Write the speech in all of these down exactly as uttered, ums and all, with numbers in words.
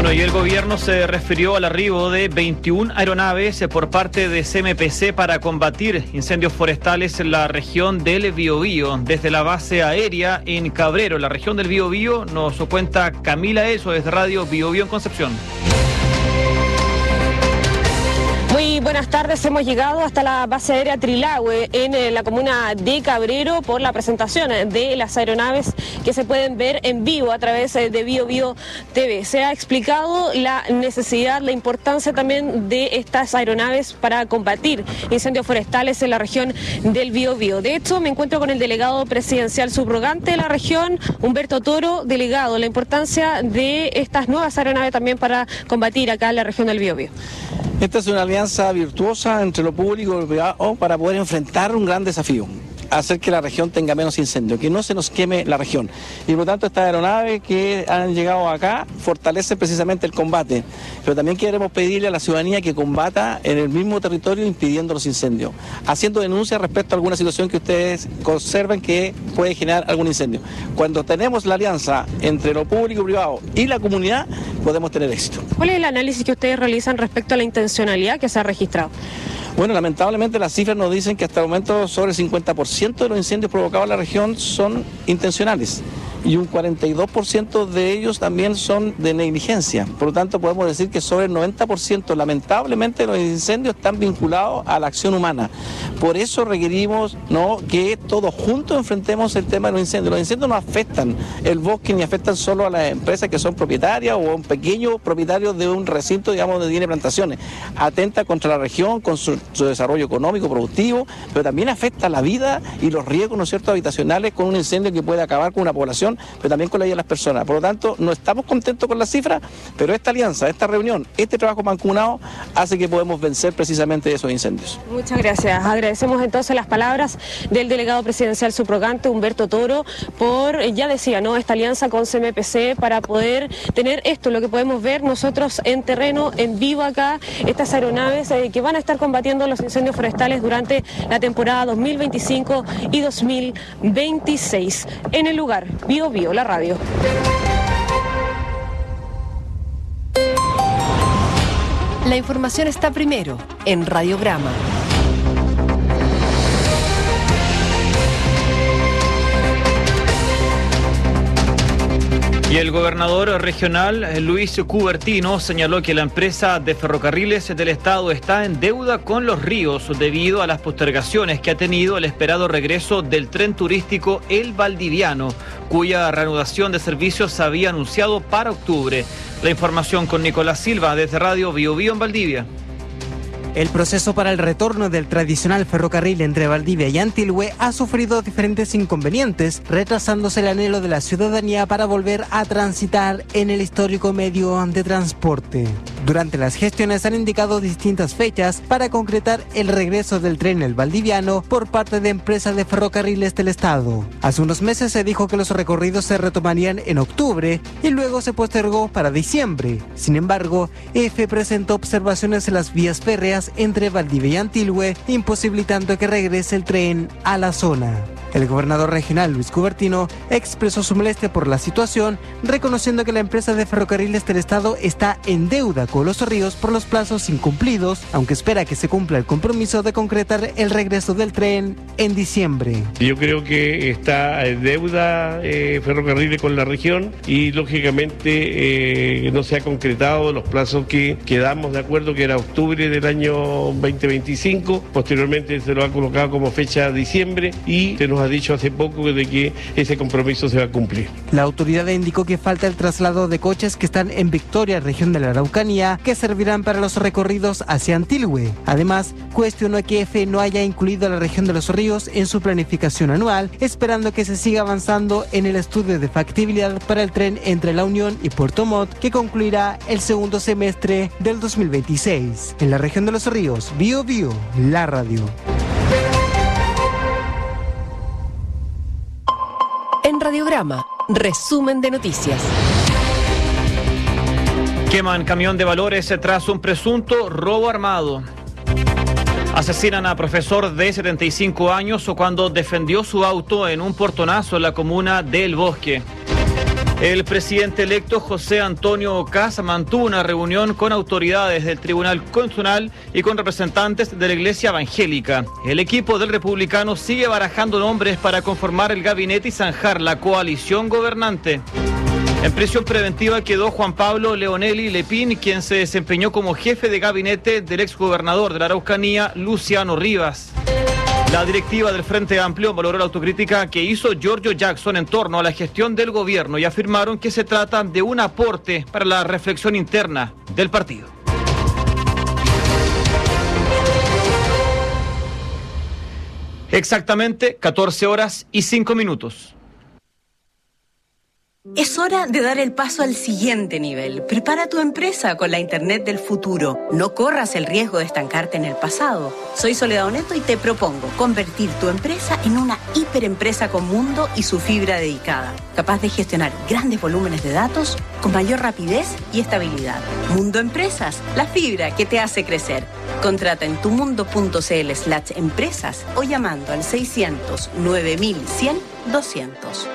Bueno, y el gobierno se refirió al arribo de veintiuna aeronaves por parte de C M P C para combatir incendios forestales en la región del Biobío. Desde la base aérea en Cabrero, la región del Biobío, nos cuenta Camila Eso desde Radio Biobío en Concepción. Muy buenas tardes, hemos llegado hasta la base aérea Trilahue en eh, la comuna de Cabrero por la presentación de las aeronaves que se pueden ver en vivo a través eh, de Biobío T V. Se ha explicado la necesidad, la importancia también de estas aeronaves para combatir incendios forestales en la región del Biobío. De hecho, me encuentro con el delegado presidencial subrogante de la región, Humberto Toro. Delegado, la importancia de estas nuevas aeronaves también para combatir acá en la región del Biobío. Esta es una alianza virtuosa entre lo público y lo privado para poder enfrentar un gran desafío, hacer que la región tenga menos incendios, que no se nos queme la región. Y por lo tanto estas aeronaves que han llegado acá fortalecen precisamente el combate, pero también queremos pedirle a la ciudadanía que combata en el mismo territorio impidiendo los incendios, haciendo denuncias respecto a alguna situación que ustedes observen que puede generar algún incendio. Cuando tenemos la alianza entre lo público y privado y la comunidad, podemos tener éxito. ¿Cuál es el análisis que ustedes realizan respecto a la intencionalidad que se ha registrado? Bueno, lamentablemente las cifras nos dicen que hasta el momento sobre el cincuenta por ciento de los incendios provocados en la región son intencionales y un cuarenta y dos por ciento de ellos también son de negligencia. Por lo tanto, podemos decir que sobre el noventa por ciento lamentablemente los incendios están vinculados a la acción humana. Por eso requerimos, ¿no?, que todos juntos enfrentemos el tema de los incendios. Los incendios no afectan el bosque ni afectan solo a las empresas que son propietarias o a un pequeño propietario de un recinto, digamos, donde tiene plantaciones. Atenta contra la región, con su, su desarrollo económico, productivo, pero también afecta la vida y los riesgos, ¿no es cierto?, habitacionales con un incendio que puede acabar con una población, pero también con la vida de las personas. Por lo tanto, no estamos contentos con las cifras, pero esta alianza, esta reunión, este trabajo mancomunado hace que podamos vencer precisamente esos incendios. Muchas gracias. Agradecemos entonces las palabras del delegado presidencial subrogante, Humberto Toro, por, ya decía, ¿no?, esta alianza con C M P C para poder tener esto, lo que podemos ver nosotros en terreno, en vivo acá, estas aeronaves eh, que van a estar combatiendo los incendios forestales durante la temporada dos mil veinticinco y dos mil veintiséis. En el lugar, Bio Bio, la radio. La información está primero en Radiograma. Y el gobernador regional, Luis Cubertino, señaló que la empresa de ferrocarriles del Estado está en deuda con los ríos debido a las postergaciones que ha tenido el esperado regreso del tren turístico El Valdiviano, cuya reanudación de servicios se había anunciado para octubre. La información con Nicolás Silva desde Radio Biobío en Valdivia. El proceso para el retorno del tradicional ferrocarril entre Valdivia y Antilhue ha sufrido diferentes inconvenientes, retrasándose el anhelo de la ciudadanía para volver a transitar en el histórico medio de transporte. Durante las gestiones han indicado distintas fechas para concretar el regreso del tren El Valdiviano por parte de empresas de ferrocarriles del Estado. Hace unos meses se dijo que los recorridos se retomarían en octubre y luego se postergó para diciembre. Sin embargo, E F E presentó observaciones en las vías férreas entre Valdivia y Antilhue, imposibilitando que regrese el tren a la zona. El gobernador regional, Luis Cubertino, expresó su molestia por la situación, reconociendo que la empresa de ferrocarriles del Estado está en deuda con los ríos por los plazos incumplidos, aunque espera que se cumpla el compromiso de concretar el regreso del tren en diciembre. Yo creo que está en deuda eh, ferrocarriles con la región y lógicamente eh, no se ha concretado los plazos que quedamos de acuerdo, que era octubre del año veinte veinticinco, posteriormente se lo ha colocado como fecha diciembre y se nos ha dicho hace poco de que ese compromiso se va a cumplir. La autoridad indicó que falta el traslado de coches que están en Victoria, región de la Araucanía, que servirán para los recorridos hacia Antilhue. Además, cuestionó que E F E no haya incluido a la región de los ríos en su planificación anual, esperando que se siga avanzando en el estudio de factibilidad para el tren entre La Unión y Puerto Montt, que concluirá el segundo semestre del dos mil veintiséis. En la región de los ríos, Bio Bio, la radio. En Radiograma, resumen de noticias. Queman camión de valores tras un presunto robo armado. Asesinan a profesor de setenta y cinco años cuando defendió su auto en un portonazo en la comuna de El Bosque. El presidente electo José Antonio Kast mantuvo una reunión con autoridades del Tribunal Constitucional y con representantes de la Iglesia Evangélica. El equipo del republicano sigue barajando nombres para conformar el gabinete y zanjar la coalición gobernante. En prisión preventiva quedó Juan Pablo Leonelli Lepín, quien se desempeñó como jefe de gabinete del exgobernador de la Araucanía, Luciano Rivas. La directiva del Frente Amplio valoró la autocrítica que hizo Giorgio Jackson en torno a la gestión del gobierno y afirmaron que se trata de un aporte para la reflexión interna del partido. Exactamente catorce horas y cinco minutos. Es hora de dar el paso al siguiente nivel. Prepara tu empresa con la Internet del futuro. No corras el riesgo de estancarte en el pasado. Soy Soledad Oneto y te propongo convertir tu empresa en una hiperempresa con Mundo y su fibra dedicada, capaz de gestionar grandes volúmenes de datos con mayor rapidez y estabilidad. Mundo Empresas, la fibra que te hace crecer. Contrata en tumundo.cl slash empresas o llamando al seiscientos nueve mil cien doscientos.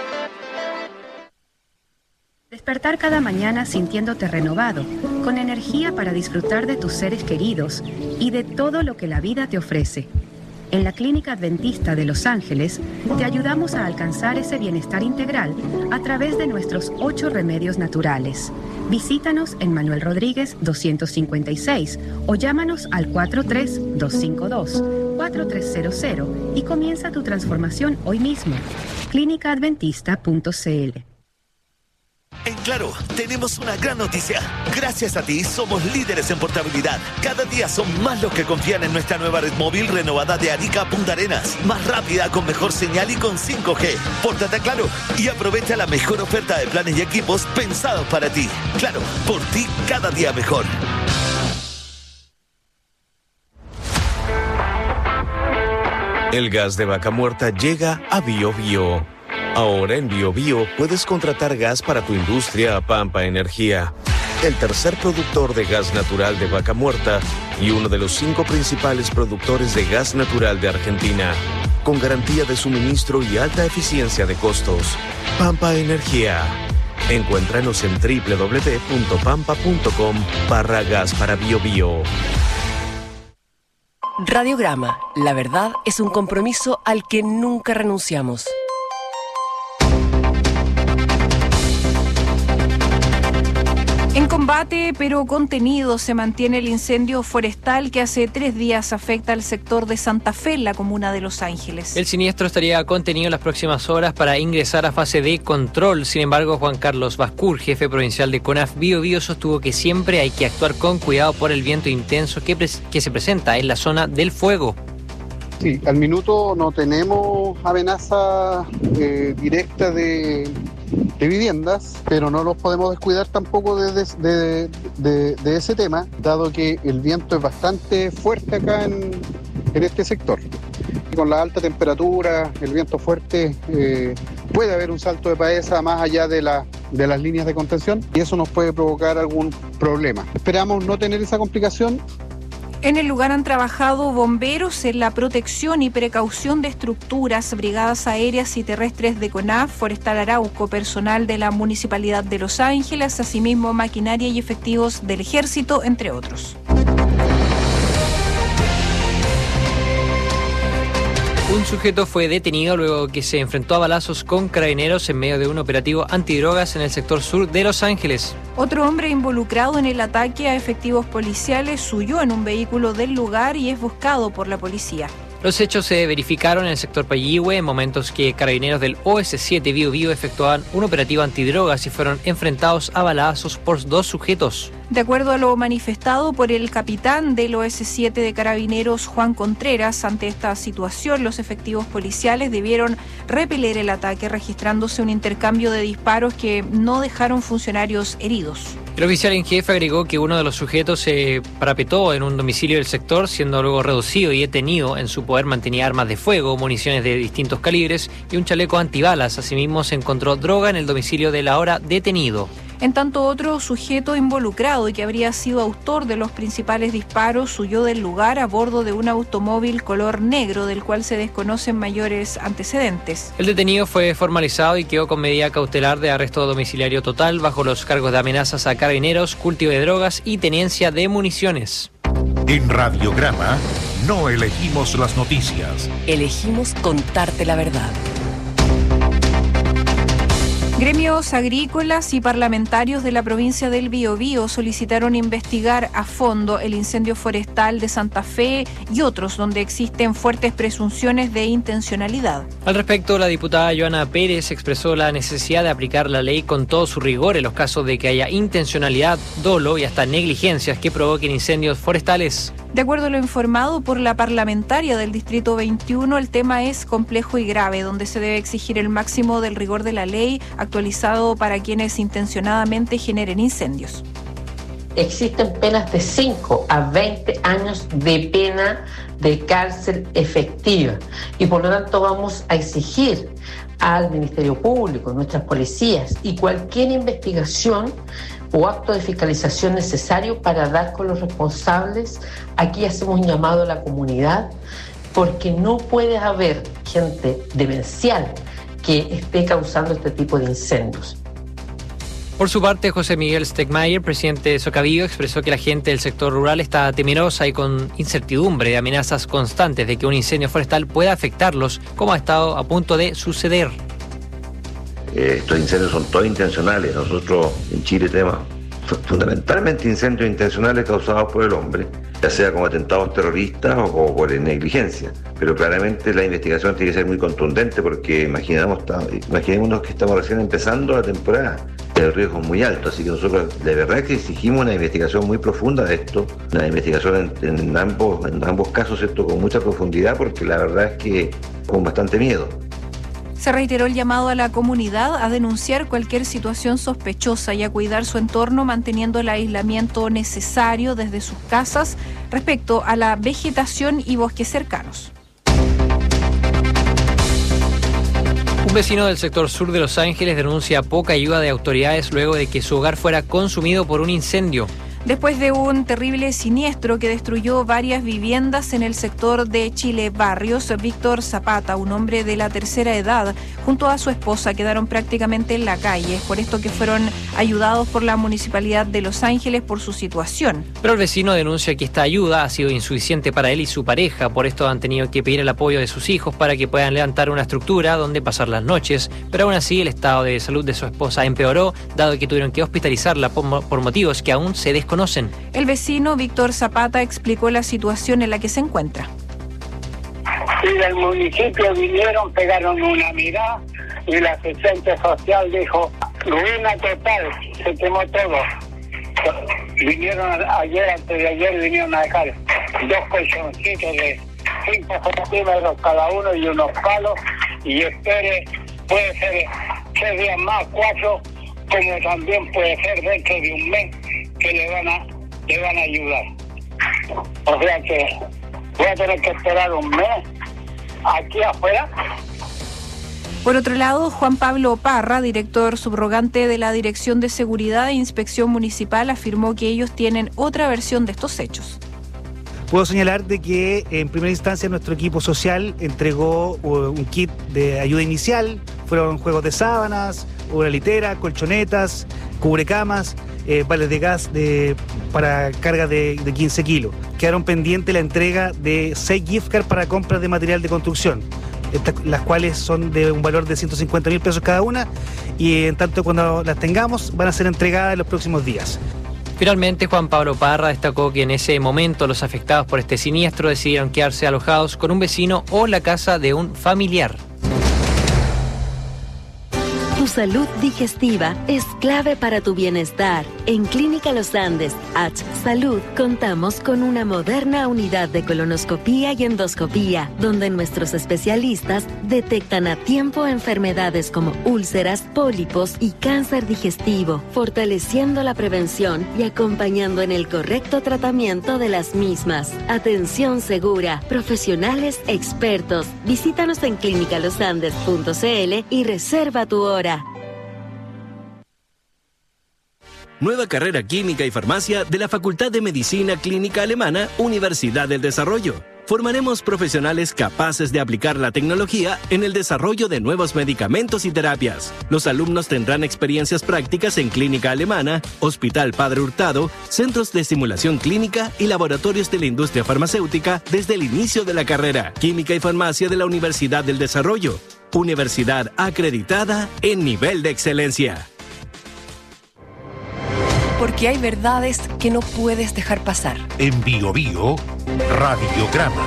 Despertar cada mañana sintiéndote renovado, con energía para disfrutar de tus seres queridos y de todo lo que la vida te ofrece. En la Clínica Adventista de Los Ángeles te ayudamos a alcanzar ese bienestar integral a través de nuestros ocho remedios naturales. Visítanos en Manuel Rodríguez doscientos cincuenta y seis o llámanos al cuatro tres dos cinco dos cuatro tres cero cero y comienza tu transformación hoy mismo. clínica adventista punto c l. En Claro, tenemos una gran noticia. Gracias a ti, somos líderes en portabilidad. Cada día son más los que confían en nuestra nueva red móvil renovada de Arica a Punta Arenas. Más rápida, con mejor señal y con cinco G. Pórtate a Claro y aprovecha la mejor oferta de planes y equipos pensados para ti. Claro, por ti cada día mejor. El gas de vaca muerta llega a Bio Bio. Ahora en Bio Bio puedes contratar gas para tu industria a Pampa Energía, el tercer productor de gas natural de vaca muerta y uno de los cinco principales productores de gas natural de Argentina, con garantía de suministro y alta eficiencia de costos. Pampa Energía. Encuéntranos en doble u doble u doble u punto pampa punto com barra gas para Bio Bio. Radiograma. La verdad es un compromiso al que nunca renunciamos. En combate, pero contenido, se mantiene el incendio forestal que hace tres días afecta al sector de Santa Fe, en la comuna de Los Ángeles. El siniestro estaría contenido en las próximas horas para ingresar a fase de control. Sin embargo, Juan Carlos Bascur, jefe provincial de CONAF Bio Bio, sostuvo que siempre hay que actuar con cuidado por el viento intenso que, pres- que se presenta en la zona del fuego. Sí, al minuto no tenemos amenaza eh, directa de, de viviendas, pero no los podemos descuidar tampoco de, de, de, de ese tema, dado que el viento es bastante fuerte acá en, en este sector. Y con la alta temperatura, el viento fuerte, eh, puede haber un salto de Paesa más allá de, la, de las líneas de contención y eso nos puede provocar algún problema. Esperamos no tener esa complicación. En el lugar han trabajado bomberos en la protección y precaución de estructuras, brigadas aéreas y terrestres de CONAF, Forestal Arauco, personal de la Municipalidad de Los Ángeles, asimismo maquinaria y efectivos del Ejército, entre otros. Un sujeto fue detenido luego que se enfrentó a balazos con carabineros en medio de un operativo antidrogas en el sector sur de Los Ángeles. Otro hombre involucrado en el ataque a efectivos policiales huyó en un vehículo del lugar y es buscado por la policía. Los hechos se verificaron en el sector Payihue en momentos que carabineros del O S siete Bio Bio efectuaban un operativo antidrogas y fueron enfrentados a balazos por dos sujetos. De acuerdo a lo manifestado por el capitán del O S siete de Carabineros, Juan Contreras, ante esta situación los efectivos policiales debieron repeler el ataque, registrándose un intercambio de disparos que no dejaron funcionarios heridos. El oficial en jefe agregó que uno de los sujetos se parapetó en un domicilio del sector, siendo luego reducido y detenido. En su poder mantenía armas de fuego, municiones de distintos calibres y un chaleco antibalas. Asimismo, se encontró droga en el domicilio del ahora detenido. En tanto, otro sujeto involucrado y que habría sido autor de los principales disparos huyó del lugar a bordo de un automóvil color negro del cual se desconocen mayores antecedentes. El detenido fue formalizado y quedó con medida cautelar de arresto domiciliario total bajo los cargos de amenazas a carabineros, cultivo de drogas y tenencia de municiones. En Radiograma no elegimos las noticias. Elegimos contarte la verdad. Gremios agrícolas y parlamentarios de la provincia del Biobío solicitaron investigar a fondo el incendio forestal de Santa Fe y otros donde existen fuertes presunciones de intencionalidad. Al respecto, la diputada Joana Pérez expresó la necesidad de aplicar la ley con todo su rigor en los casos de que haya intencionalidad, dolo y hasta negligencias que provoquen incendios forestales. De acuerdo a lo informado por la parlamentaria del Distrito veintiuno, el tema es complejo y grave, donde se debe exigir el máximo del rigor de la ley, actualizado para quienes intencionadamente generen incendios. Existen penas de cinco a veinte años de pena de cárcel efectiva y por lo tanto vamos a exigir al Ministerio Público, nuestras policías y cualquier investigación o acto de fiscalización necesario para dar con los responsables. Aquí hacemos un llamado a la comunidad porque no puede haber gente demencial que esté causando este tipo de incendios. Por su parte, José Miguel Stegmaier, presidente de Socavío, expresó que la gente del sector rural está temerosa y con incertidumbre de amenazas constantes de que un incendio forestal pueda afectarlos, como ha estado a punto de suceder. Eh, estos incendios son todos intencionales. Nosotros en Chile tenemos fundamentalmente incendios intencionales causados por el hombre, ya sea como atentados terroristas o, o por negligencia. Pero claramente la investigación tiene que ser muy contundente porque imaginamos, imaginémonos que estamos recién empezando la temporada. El riesgo es muy alto, así que nosotros de verdad que exigimos una investigación muy profunda de esto, una investigación en, en, ambos, en ambos casos, ¿cierto?, con mucha profundidad, porque la verdad es que con bastante miedo. Se reiteró el llamado a la comunidad a denunciar cualquier situación sospechosa y a cuidar su entorno manteniendo el aislamiento necesario desde sus casas respecto a la vegetación y bosques cercanos. Un vecino del sector sur de Los Ángeles denuncia poca ayuda de autoridades luego de que su hogar fuera consumido por un incendio. Después de un terrible siniestro que destruyó varias viviendas en el sector de Chile Barrios, Víctor Zapata, un hombre de la tercera edad, junto a su esposa quedaron prácticamente en la calle. Es por esto que fueron ayudados por la Municipalidad de Los Ángeles por su situación. Pero el vecino denuncia que esta ayuda ha sido insuficiente para él y su pareja. Por esto han tenido que pedir el apoyo de sus hijos para que puedan levantar una estructura donde pasar las noches. Pero aún así el estado de salud de su esposa empeoró, dado que tuvieron que hospitalizarla por, por motivos que aún se desconocen. Conocen. El vecino Víctor Zapata explicó la situación en la que se encuentra. Y del municipio vinieron, pegaron una mirada y la asistente social dijo, ruina total, se quemó todo. Vinieron ayer, antes de ayer, vinieron a dejar dos colchoncitos de cinco centímetros cada uno y unos palos y espere, puede ser tres días más, cuatro, como también puede ser dentro de un mes que le van a le van a ayudar. O sea que voy a tener que esperar un mes aquí afuera. Por otro lado, Juan Pablo Parra, director subrogante de la Dirección de Seguridad e Inspección Municipal, afirmó que ellos tienen otra versión de estos hechos. Puedo señalar de que en primera instancia nuestro equipo social entregó un kit de ayuda inicial, fueron juegos de sábanas, una litera, colchonetas, cubrecamas, eh, vales de gas de, para carga de, de quince kilos. Quedaron pendientes la entrega de seis gift cards para compras de material de construcción, estas, las cuales son de un valor de ciento cincuenta mil pesos cada una y en tanto cuando las tengamos van a ser entregadas en los próximos días. Finalmente, Juan Pablo Parra destacó que en ese momento los afectados por este siniestro decidieron quedarse alojados con un vecino o la casa de un familiar. Tu salud digestiva es clave para tu bienestar. En Clínica Los Andes, H Salud, contamos con una moderna unidad de colonoscopía y endoscopía, donde nuestros especialistas detectan a tiempo enfermedades como úlceras, pólipos y cáncer digestivo, fortaleciendo la prevención y acompañando en el correcto tratamiento de las mismas. Atención segura, profesionales expertos. Visítanos en clínica los andes punto c l y reserva tu hora. Nueva carrera Química y Farmacia de la Facultad de Medicina Clínica Alemana, Universidad del Desarrollo. Formaremos profesionales capaces de aplicar la tecnología en el desarrollo de nuevos medicamentos y terapias. Los alumnos tendrán experiencias prácticas en clínica alemana, Hospital Padre Hurtado, centros de simulación clínica y laboratorios de la industria farmacéutica desde el inicio de la carrera. Química y Farmacia de la Universidad del Desarrollo. Universidad acreditada en nivel de excelencia. Porque hay verdades que no puedes dejar pasar. En Bio Bio, Radiograma.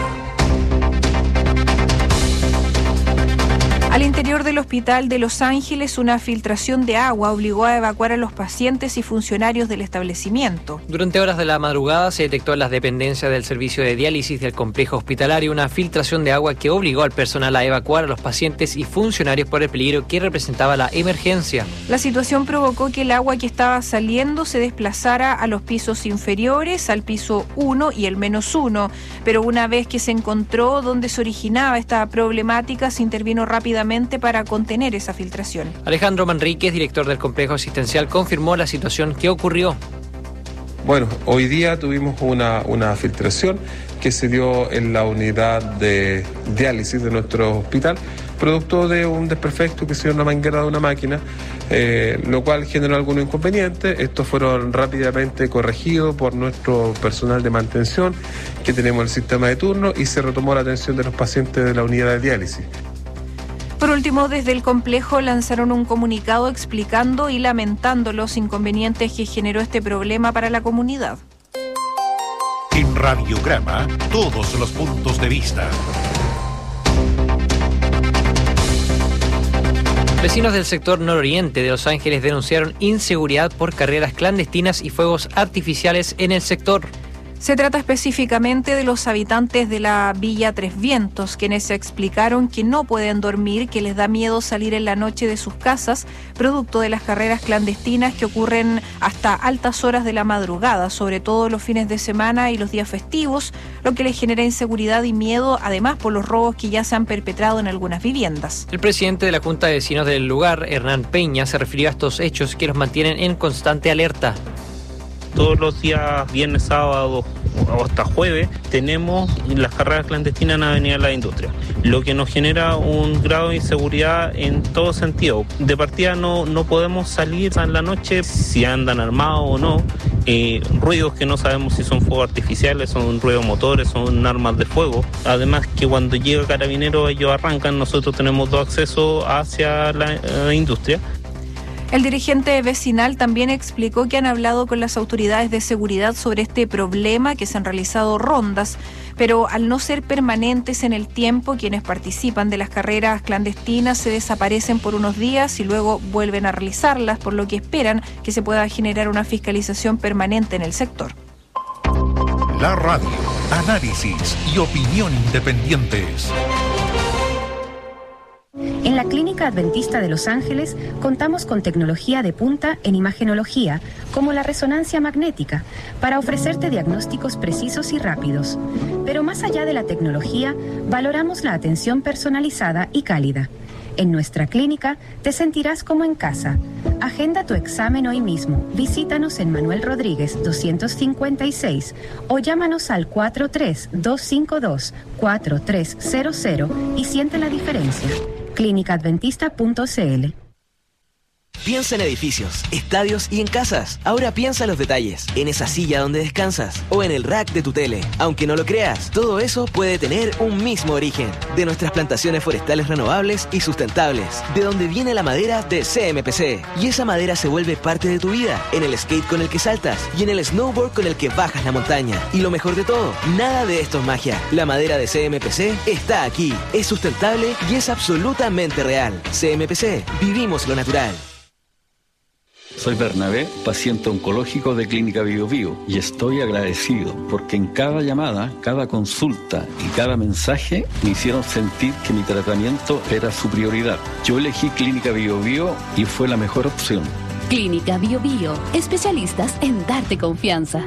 Al interior del Hospital de Los Ángeles, una filtración de agua obligó a evacuar a los pacientes y funcionarios del establecimiento. Durante horas de la madrugada se detectó en las dependencias del servicio de diálisis del complejo hospitalario una filtración de agua que obligó al personal a evacuar a los pacientes y funcionarios por el peligro que representaba la emergencia. La situación provocó que el agua que estaba saliendo se desplazara a los pisos inferiores, al piso uno y el menos uno. Pero una vez que se encontró dónde se originaba esta problemática, se intervino rápidamente para contener esa filtración. Alejandro Manríquez, director del complejo asistencial, confirmó la situación que ocurrió. Bueno, hoy día tuvimos una, una filtración que se dio en la unidad de diálisis de nuestro hospital, producto de un desperfecto que se dio en una manguera de una máquina, eh, lo cual generó algunos inconvenientes. Estos fueron rápidamente corregidos por nuestro personal de mantención, que tenemos el sistema de turno, y se retomó la atención de los pacientes de la unidad de diálisis. Por último, desde el complejo lanzaron un comunicado explicando y lamentando los inconvenientes que generó este problema para la comunidad. En Radiograma, todos los puntos de vista. Vecinos del sector nororiente de Los Ángeles denunciaron inseguridad por carreras clandestinas y fuegos artificiales en el sector. Se trata específicamente de los habitantes de la Villa Tres Vientos, quienes explicaron que no pueden dormir, que les da miedo salir en la noche de sus casas, producto de las carreras clandestinas que ocurren hasta altas horas de la madrugada, sobre todo los fines de semana y los días festivos, lo que les genera inseguridad y miedo, además por los robos que ya se han perpetrado en algunas viviendas. El presidente de la Junta de Vecinos del lugar, Hernán Peña, se refirió a estos hechos que los mantienen en constante alerta. Todos los días, viernes, sábado o hasta jueves, tenemos las carreras clandestinas en Avenida La Industria, lo que nos genera un grado de inseguridad en todo sentido. De partida no, no podemos salir en la noche, si andan armados o no, eh, ruidos que no sabemos si son fuegos artificiales, son ruidos motores, son armas de fuego. Además que cuando llega Carabineros ellos arrancan, nosotros tenemos dos accesos hacia la eh, industria. El dirigente vecinal también explicó que han hablado con las autoridades de seguridad sobre este problema, que se han realizado rondas, pero al no ser permanentes en el tiempo, quienes participan de las carreras clandestinas se desaparecen por unos días y luego vuelven a realizarlas, por lo que esperan que se pueda generar una fiscalización permanente en el sector. La radio, análisis y opinión independientes. En la Clínica Adventista de Los Ángeles contamos con tecnología de punta en imagenología, como la resonancia magnética, para ofrecerte diagnósticos precisos y rápidos. Pero más allá de la tecnología, valoramos la atención personalizada y cálida. En nuestra clínica te sentirás como en casa. Agenda tu examen hoy mismo. Visítanos en Manuel Rodríguez doscientos cincuenta y seis o llámanos al cuatro tres dos cinco dos cuatro tres cero cero y siente la diferencia. clínica adventista punto c l. Piensa en edificios, estadios y en casas. Ahora piensa en los detalles, en esa silla donde descansas o en el rack de tu tele. Aunque no lo creas, todo eso puede tener un mismo origen. De nuestras plantaciones forestales renovables y sustentables. De donde viene la madera de C M P C. Y esa madera se vuelve parte de tu vida. En el skate con el que saltas y en el snowboard con el que bajas la montaña. Y lo mejor de todo, nada de esto es magia. La madera de C M P C está aquí. Es sustentable y es absolutamente real. C M P C, vivimos lo natural. Soy Bernabé, paciente oncológico de Clínica Bio Bio, y estoy agradecido porque en cada llamada, cada consulta y cada mensaje me hicieron sentir que mi tratamiento era su prioridad. Yo elegí Clínica Bio Bio y fue la mejor opción. Clínica Bio Bio, especialistas en darte confianza.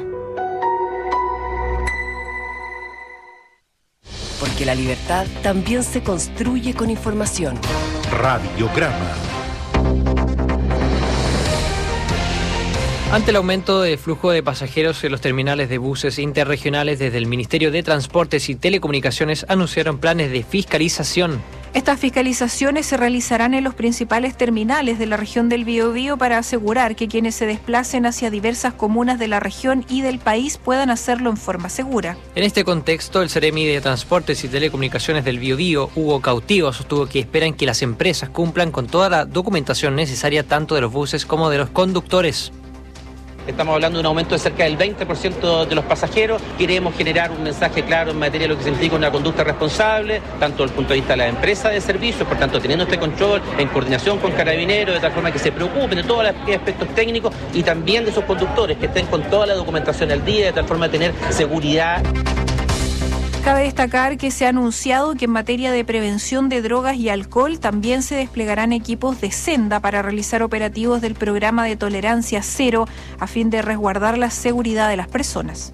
Porque la libertad también se construye con información. Radiograma. Ante el aumento de flujo de pasajeros en los terminales de buses interregionales, desde el Ministerio de Transportes y Telecomunicaciones anunciaron planes de fiscalización. Estas fiscalizaciones se realizarán en los principales terminales de la región del Biobío para asegurar que quienes se desplacen hacia diversas comunas de la región y del país puedan hacerlo en forma segura. En este contexto, el Seremi de Transportes y Telecomunicaciones del Biobío, Hugo Cautivo, sostuvo que esperan que las empresas cumplan con toda la documentación necesaria tanto de los buses como de los conductores. Estamos hablando de un aumento de cerca del veinte por ciento de los pasajeros. Queremos generar un mensaje claro en materia de lo que significa una conducta responsable, tanto desde el punto de vista de la empresa de servicios, por tanto teniendo este control en coordinación con Carabineros, de tal forma que se preocupen de todos los aspectos técnicos y también de sus conductores, que estén con toda la documentación al día, de tal forma de tener seguridad. Cabe destacar que se ha anunciado que en materia de prevención de drogas y alcohol también se desplegarán equipos de Senda para realizar operativos del programa de tolerancia cero a fin de resguardar la seguridad de las personas.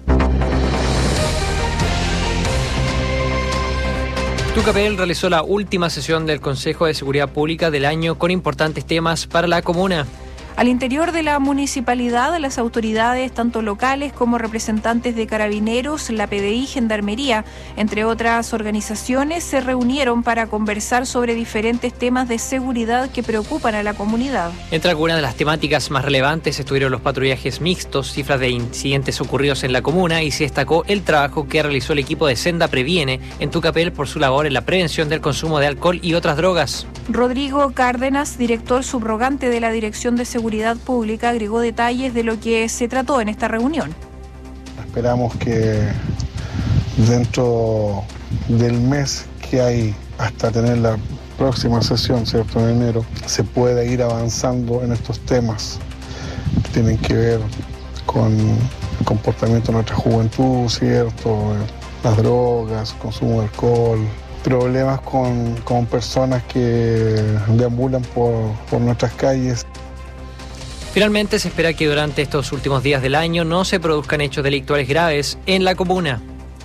Tucapel realizó la última sesión del Consejo de Seguridad Pública del año con importantes temas para la comuna. Al interior de la municipalidad, las autoridades, tanto locales como representantes de Carabineros, la P D I, Gendarmería, entre otras organizaciones, se reunieron para conversar sobre diferentes temas de seguridad que preocupan a la comunidad. Entre algunas de las temáticas más relevantes estuvieron los patrullajes mixtos, cifras de incidentes ocurridos en la comuna y se destacó el trabajo que realizó el equipo de Senda Previene en Tucapel por su labor en la prevención del consumo de alcohol y otras drogas. Rodrigo Cárdenas, director subrogante de la Dirección de Seguridad Seguridad Pública, agregó detalles de lo que se trató en esta reunión. Esperamos que dentro del mes que hay hasta tener la próxima sesión, ¿cierto?, en enero, se pueda ir avanzando en estos temas que tienen que ver con el comportamiento de nuestra juventud, ¿cierto?, las drogas, consumo de alcohol, problemas con, con personas que deambulan por, por nuestras calles. Finalmente, se espera que durante estos últimos días del año no se produzcan hechos delictuales graves en la comuna.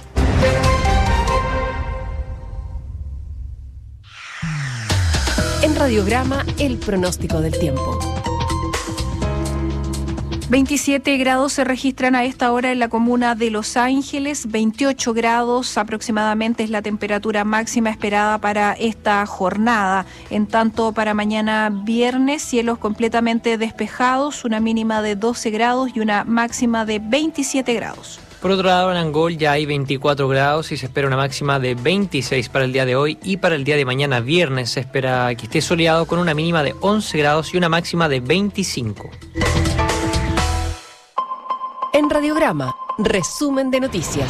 En Radiograma, el pronóstico del tiempo. veintisiete grados se registran a esta hora en la comuna de Los Ángeles, veintiocho grados aproximadamente es la temperatura máxima esperada para esta jornada. En tanto, para mañana viernes, cielos completamente despejados, una mínima de doce grados y una máxima de veintisiete grados. Por otro lado, en Angol ya hay veinticuatro grados y se espera una máxima de veintiséis para el día de hoy, y para el día de mañana viernes se espera que esté soleado con una mínima de once grados y una máxima de veinticinco. En Radiograma, resumen de noticias.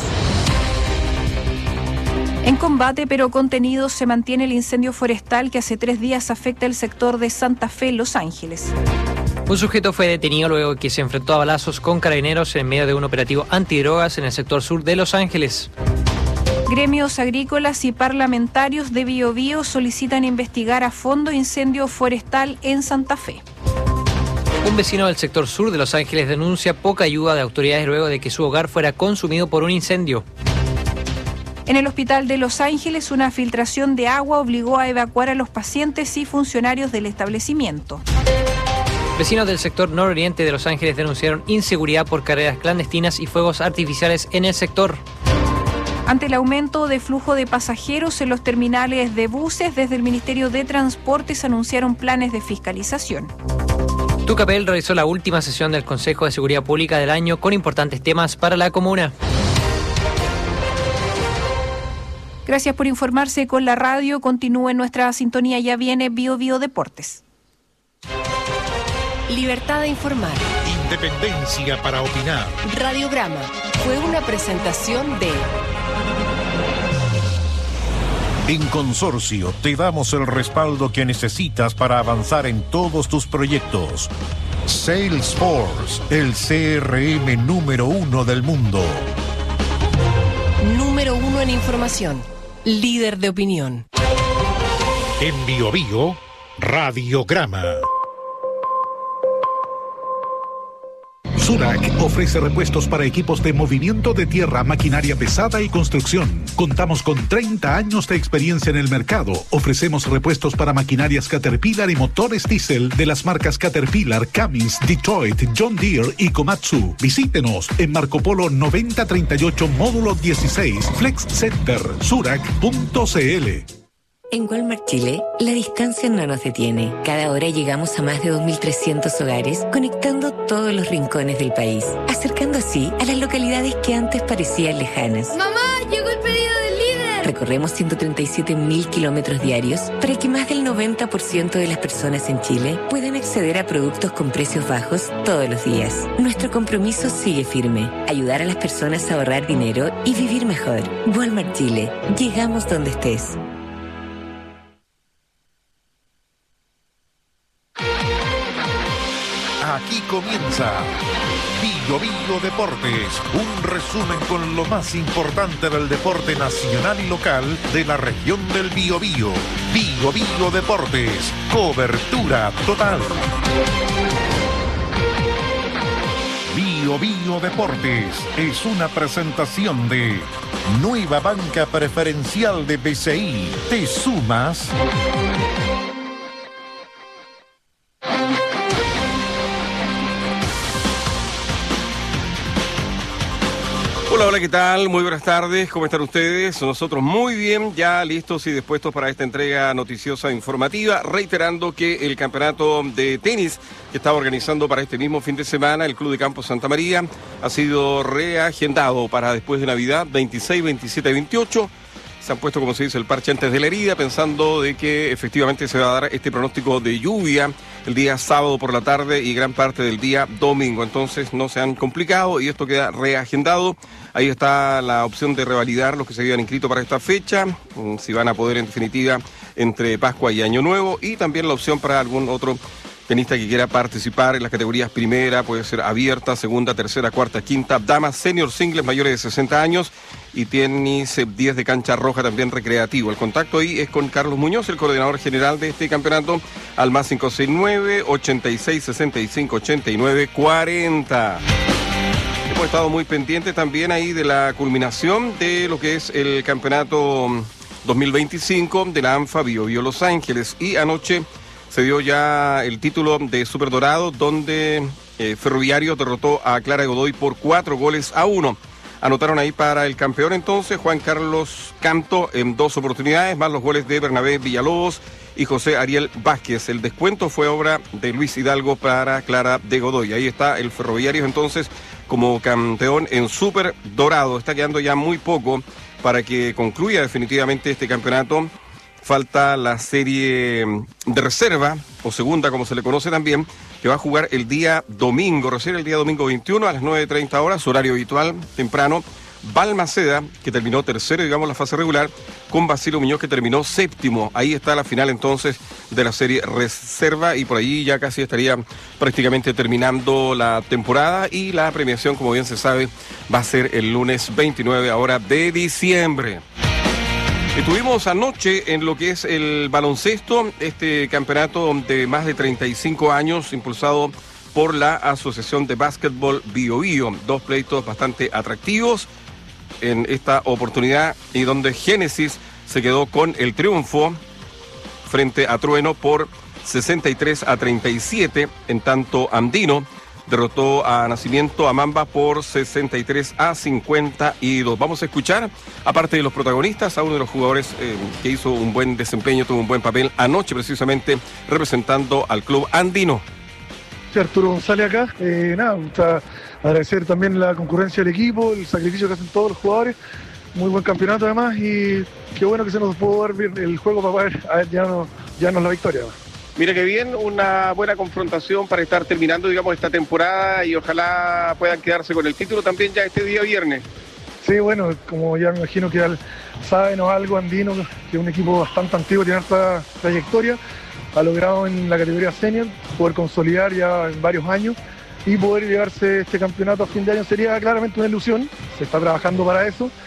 En combate pero contenido se mantiene el incendio forestal que hace tres días afecta el sector de Santa Fe, Los Ángeles. Un sujeto fue detenido luego que se enfrentó a balazos con carabineros en medio de un operativo antidrogas en el sector sur de Los Ángeles. Gremios agrícolas y parlamentarios de Biobío solicitan investigar a fondo incendio forestal en Santa Fe. Un vecino del sector sur de Los Ángeles denuncia poca ayuda de autoridades luego de que su hogar fuera consumido por un incendio. En el hospital de Los Ángeles, una filtración de agua obligó a evacuar a los pacientes y funcionarios del establecimiento. Vecinos del sector nororiente de Los Ángeles denunciaron inseguridad por carreras clandestinas y fuegos artificiales en el sector. Ante el aumento de flujo de pasajeros en los terminales de buses, desde el Ministerio de Transportes anunciaron planes de fiscalización. Tucapel realizó la última sesión del Consejo de Seguridad Pública del año con importantes temas para la comuna. Gracias por informarse con la radio. Continúe en nuestra sintonía. Ya viene Bio Bio Deportes. Libertad de informar. Independencia para opinar. Radiograma fue una presentación de... En Consorcio te damos el respaldo que necesitas para avanzar en todos tus proyectos. Salesforce, el C R M número uno del mundo. Número uno en información. Líder de opinión. En Bio Bio, Radiograma. Surac ofrece repuestos para equipos de movimiento de tierra, maquinaria pesada y construcción. Contamos con treinta años de experiencia en el mercado. Ofrecemos repuestos para maquinarias Caterpillar y motores diésel de las marcas Caterpillar, Cummins, Detroit, John Deere y Komatsu. Visítenos en Marco Polo noventa treinta y ocho, módulo dieciséis, Flex Center, surac punto c l. En Walmart Chile, la distancia no nos detiene. Cada hora llegamos a más de dos mil trescientos hogares, conectando todos los rincones del país, acercando así a las localidades que antes parecían lejanas. ¡Mamá, llegó el pedido del líder! Recorremos ciento treinta y siete mil kilómetros diarios para que más del noventa por ciento de las personas en Chile puedan acceder a productos con precios bajos todos los días. Nuestro compromiso sigue firme: ayudar a las personas a ahorrar dinero y vivir mejor. Walmart Chile, llegamos donde estés. Aquí comienza Bio Bio Deportes, un resumen con lo más importante del deporte nacional y local de la región del Biobío. Bio Bio Deportes, cobertura total. Bio Bio Deportes es una presentación de Nueva Banca Preferencial de B C I. ¿Te sumas? Hola, hola, ¿qué tal? Muy buenas tardes, ¿cómo están ustedes? Nosotros muy bien, ya listos y dispuestos para esta entrega noticiosa e informativa, reiterando que el campeonato de tenis que estaba organizando para este mismo fin de semana el Club de Campo Santa María ha sido reagendado para después de Navidad, veintiséis, veintisiete y veintiocho. Se han puesto, como se dice, el parche antes de la herida, pensando de que efectivamente se va a dar este pronóstico de lluvia el día sábado por la tarde y gran parte del día domingo. Entonces no se han complicado y esto queda reagendado. Ahí está la opción de revalidar los que se habían inscrito para esta fecha, si van a poder en definitiva entre Pascua y Año Nuevo, y también la opción para algún otro tenista que quiera participar en las categorías primera, puede ser abierta, segunda, tercera, cuarta, quinta, damas, senior, singles mayores de sesenta años y tenis diez de cancha roja también recreativo. El contacto ahí es con Carlos Muñoz, el coordinador general de este campeonato, al más cinco seis nueve, ochenta y seis, sesenta y cinco, ochenta y nueve, cuarenta. Hemos estado muy pendientes también ahí de la culminación de lo que es el campeonato dos mil veinticinco de la ANFA Bio Bio Los Ángeles, y anoche se dio ya el título de Super Dorado, donde eh, Ferroviario derrotó a Clara Godoy por cuatro goles a uno. Anotaron ahí para el campeón entonces Juan Carlos Canto en dos oportunidades, más los goles de Bernabé Villalobos y José Ariel Vázquez. El descuento fue obra de Luis Hidalgo para Clara de Godoy. Ahí está el Ferroviario entonces como campeón en Super Dorado. Está quedando ya muy poco para que concluya definitivamente este campeonato. Falta la serie de reserva, o segunda como se le conoce también, que va a jugar el día domingo, recién el día domingo veintiuno a las nueve treinta horas, su horario habitual, temprano. Balmaceda, que terminó tercero, digamos, la fase regular, con Basilio Muñoz, que terminó séptimo. Ahí está la final entonces de la serie reserva, y por ahí ya casi estaría prácticamente terminando la temporada, y la premiación, como bien se sabe, va a ser el lunes veintinueve ahora de diciembre. Estuvimos anoche en lo que es el baloncesto, este campeonato de más de treinta y cinco años, impulsado por la Asociación de Básquetbol Bio Bio. Dos pleitos bastante atractivos en esta oportunidad, y donde Génesis se quedó con el triunfo frente a Trueno por sesenta y tres a treinta y siete, en tanto Andino derrotó a Nacimiento a Mamba por sesenta y tres a cincuenta y dos. Vamos a escuchar, aparte de los protagonistas, a uno de los jugadores eh, que hizo un buen desempeño, tuvo un buen papel anoche precisamente representando al club andino. Sí, Arturo González acá, eh, nada, me gusta agradecer también la concurrencia del equipo, el sacrificio que hacen todos los jugadores, muy buen campeonato además, y qué bueno que se nos pudo dar bien el juego para poder a ver, ya no, ya no la victoria. Mira que bien, una buena confrontación para estar terminando, digamos, esta temporada, y ojalá puedan quedarse con el título también ya este día viernes. Sí, bueno, como ya me imagino que al, saben o algo, Andino, que es un equipo bastante antiguo, tiene harta trayectoria, ha logrado en la categoría senior poder consolidar ya en varios años y poder llevarse este campeonato a fin de año sería claramente una ilusión. Se está trabajando para eso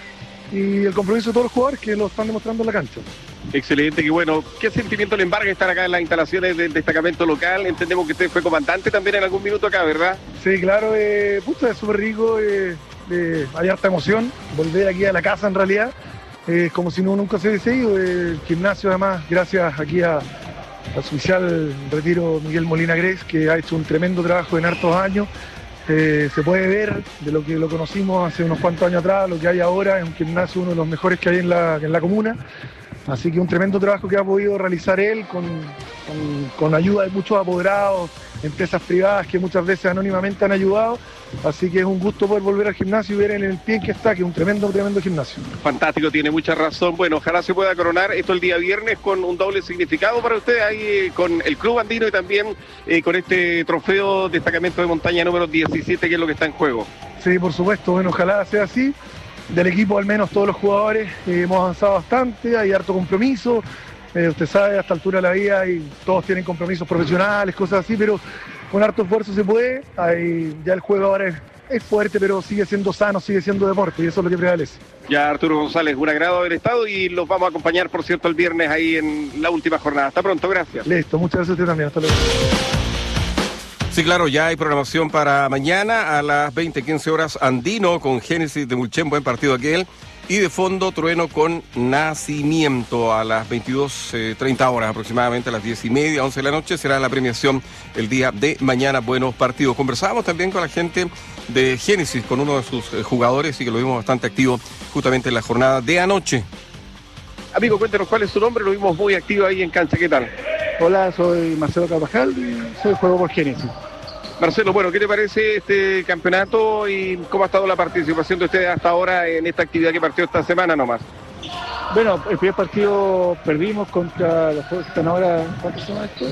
y el compromiso de todos los jugadores que lo están demostrando en la cancha. Excelente, qué bueno. ¿Qué sentimiento le embarga estar acá en las instalaciones del destacamento local? Entendemos que usted fue comandante también en algún minuto acá, ¿verdad? Sí, claro, eh, puta, es súper rico, eh, eh, hay harta emoción, volver aquí a la casa en realidad, es eh, como si no nunca se hubiese ido, eh, el gimnasio además, gracias aquí a, al oficial retiro Miguel Molina Gres, que ha hecho un tremendo trabajo en hartos años. Eh, se puede ver de lo que lo conocimos hace unos cuantos años atrás, lo que hay ahora, es un gimnasio uno de los mejores que hay en la, en la comuna, así que un tremendo trabajo que ha podido realizar él con, con, con ayuda de muchos apoderados, empresas privadas que muchas veces anónimamente han ayudado, así que es un gusto poder volver al gimnasio y ver en el pie en que está, que es un tremendo, tremendo gimnasio. Fantástico, tiene mucha razón. Bueno, ojalá se pueda coronar esto el día viernes con un doble significado para ustedes ahí eh, con el Club Andino y también eh, con este trofeo destacamento de montaña número diecisiete, que es lo que está en juego. Sí, por supuesto, bueno, ojalá sea así. Del equipo, al menos todos los jugadores, eh, hemos avanzado bastante, hay harto compromiso. Eh, usted sabe, a esta altura de la vida y todos tienen compromisos profesionales, cosas así, pero con harto esfuerzo se puede. Hay, ya el juego ahora es, es fuerte, pero sigue siendo sano, sigue siendo deporte y eso es lo que prevalece. Ya, Arturo González, un agrado haber estado y los vamos a acompañar, por cierto, el viernes ahí en la última jornada. Hasta pronto, gracias. Listo, muchas gracias a usted también, hasta luego. Sí, claro, ya hay programación para mañana a las veinte quince horas, Andino con Génesis de Mulchen, buen partido aquel. Y de fondo, Trueno con Nacimiento a las veintidós treinta horas aproximadamente, a las diez y media, once de la noche, será la premiación el día de mañana. Buenos partidos. Conversábamos también con la gente de Génesis, con uno de sus jugadores, y que lo vimos bastante activo justamente en la jornada de anoche. Amigo, cuéntenos cuál es su nombre, lo vimos muy activo ahí en cancha, ¿qué tal? Hola, soy Marcelo Carvajal y soy juego por Génesis. Marcelo, bueno, ¿qué te parece este campeonato y cómo ha estado la participación de ustedes hasta ahora en esta actividad que partió esta semana nomás? Bueno, el primer partido perdimos contra los juegos que están ahora, ¿cuántos son estos?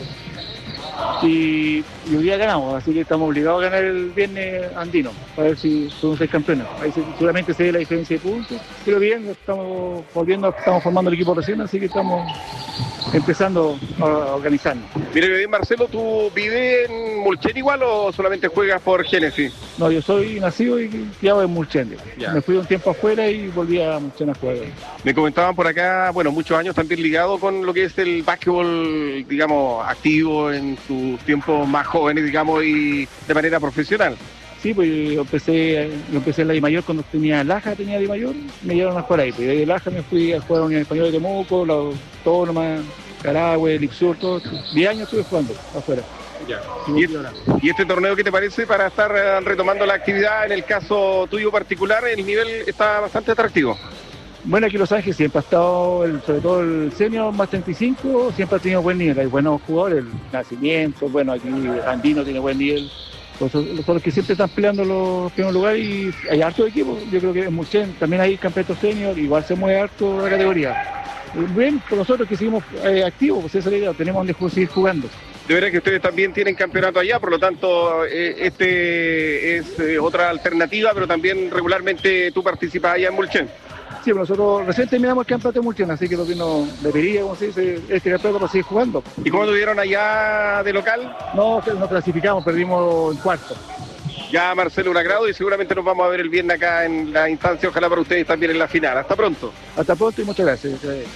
Y, y hoy día ganamos, así que estamos obligados a ganar el viernes andino, para ver si podemos ser campeones. Ahí se, seguramente se ve la diferencia de puntos, pero bien, estamos volviendo, estamos formando el equipo recién, así que estamos empezando a organizarnos. Mire bien, Marcelo, ¿tú vives en Mulchen igual o solamente juegas por Génesis? No, yo soy nacido y criado en Mulchen. Me fui un tiempo afuera y volví a Mulchen a jugar. Me comentaban por acá, bueno, muchos años también ligado con lo que es el básquetbol, digamos, activo en sus tiempos más jóvenes, digamos, y de manera profesional. Sí, pues yo empecé, yo empecé en la I Mayor cuando tenía Laja, tenía I Mayor, me llevaron a jugar ahí. Pues de Laja me fui a jugar a la Unión Española de Temuco, la Autónoma, Carahue, Lixur, todo. Diez años estuve jugando afuera. Ya. ¿Y, este, ¿Y este torneo qué te parece para estar retomando la actividad? En el caso tuyo particular, el nivel está bastante atractivo. Bueno, aquí Los Ángeles siempre ha estado, el, sobre todo el senior más treinta y cinco, siempre ha tenido buen nivel. Hay buenos jugadores, el Nacimiento, bueno, aquí Andino tiene buen nivel. Son los que siempre están peleando los primeros lugares y hay harto de equipos. Yo creo que en Mulchen también hay campeonatos senior, igual se mueve harto la categoría. Bien, por nosotros que seguimos eh, activos, pues esa es la idea, tenemos donde seguir jugando. De verdad que ustedes también tienen campeonato allá, por lo tanto, eh, este es eh, otra alternativa, pero también regularmente tú participas allá en Mulchen. Sí, pero nosotros recién terminamos el campeonato de Mulchen, así que lo que nos debería, como se dice, este campeonato para seguir jugando. ¿Y cómo tuvieron allá de local? No, nos clasificamos, perdimos en cuarto. Ya, Marcelo, un agrado y seguramente nos vamos a ver el viernes acá en la instancia, ojalá para ustedes también en la final. Hasta pronto. Hasta pronto y muchas gracias.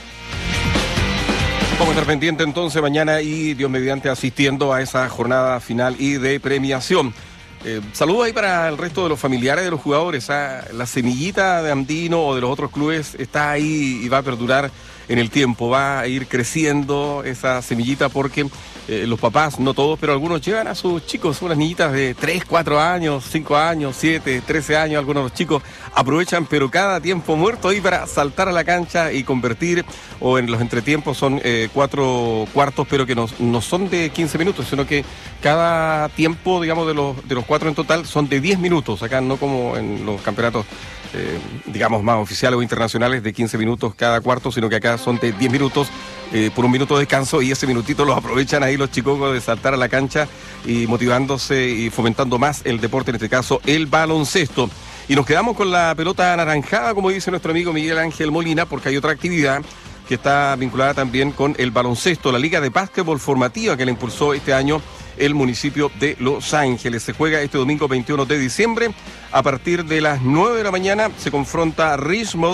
Vamos a estar pendiente entonces mañana y Dios mediante asistiendo a esa jornada final y de premiación. Eh, saludos ahí para el resto de los familiares de los jugadores. ¿Ah? La semillita de Andino o de los otros clubes está ahí y va a perdurar en el tiempo. Va a ir creciendo esa semillita porque eh, los papás, no todos, pero algunos llevan a sus chicos, unas niñitas de tres, cuatro años, cinco años, siete, trece años. Algunos de los chicos aprovechan, pero cada tiempo muerto ahí para saltar a la cancha y convertir, o en los entretiempos son eh, cuatro cuartos, pero que no, no son de quince minutos, sino que cada tiempo, digamos, de los, de los cuatro en total son de diez minutos. Acá no como en los campeonatos, eh, digamos, más oficiales o internacionales de quince minutos cada cuarto, sino que acá son de diez minutos eh, por un minuto de descanso, y ese minutito los aprovechan ahí los chicos de saltar a la cancha y motivándose y fomentando más el deporte, en este caso el baloncesto. Y nos quedamos con la pelota anaranjada, como dice nuestro amigo Miguel Ángel Molina, porque hay otra actividad que está vinculada también con el baloncesto, la Liga de Básquetbol Formativa que le impulsó este año el municipio de Los Ángeles. Se juega este domingo veintiuno de diciembre. A partir de las nueve de la mañana se confronta Richmond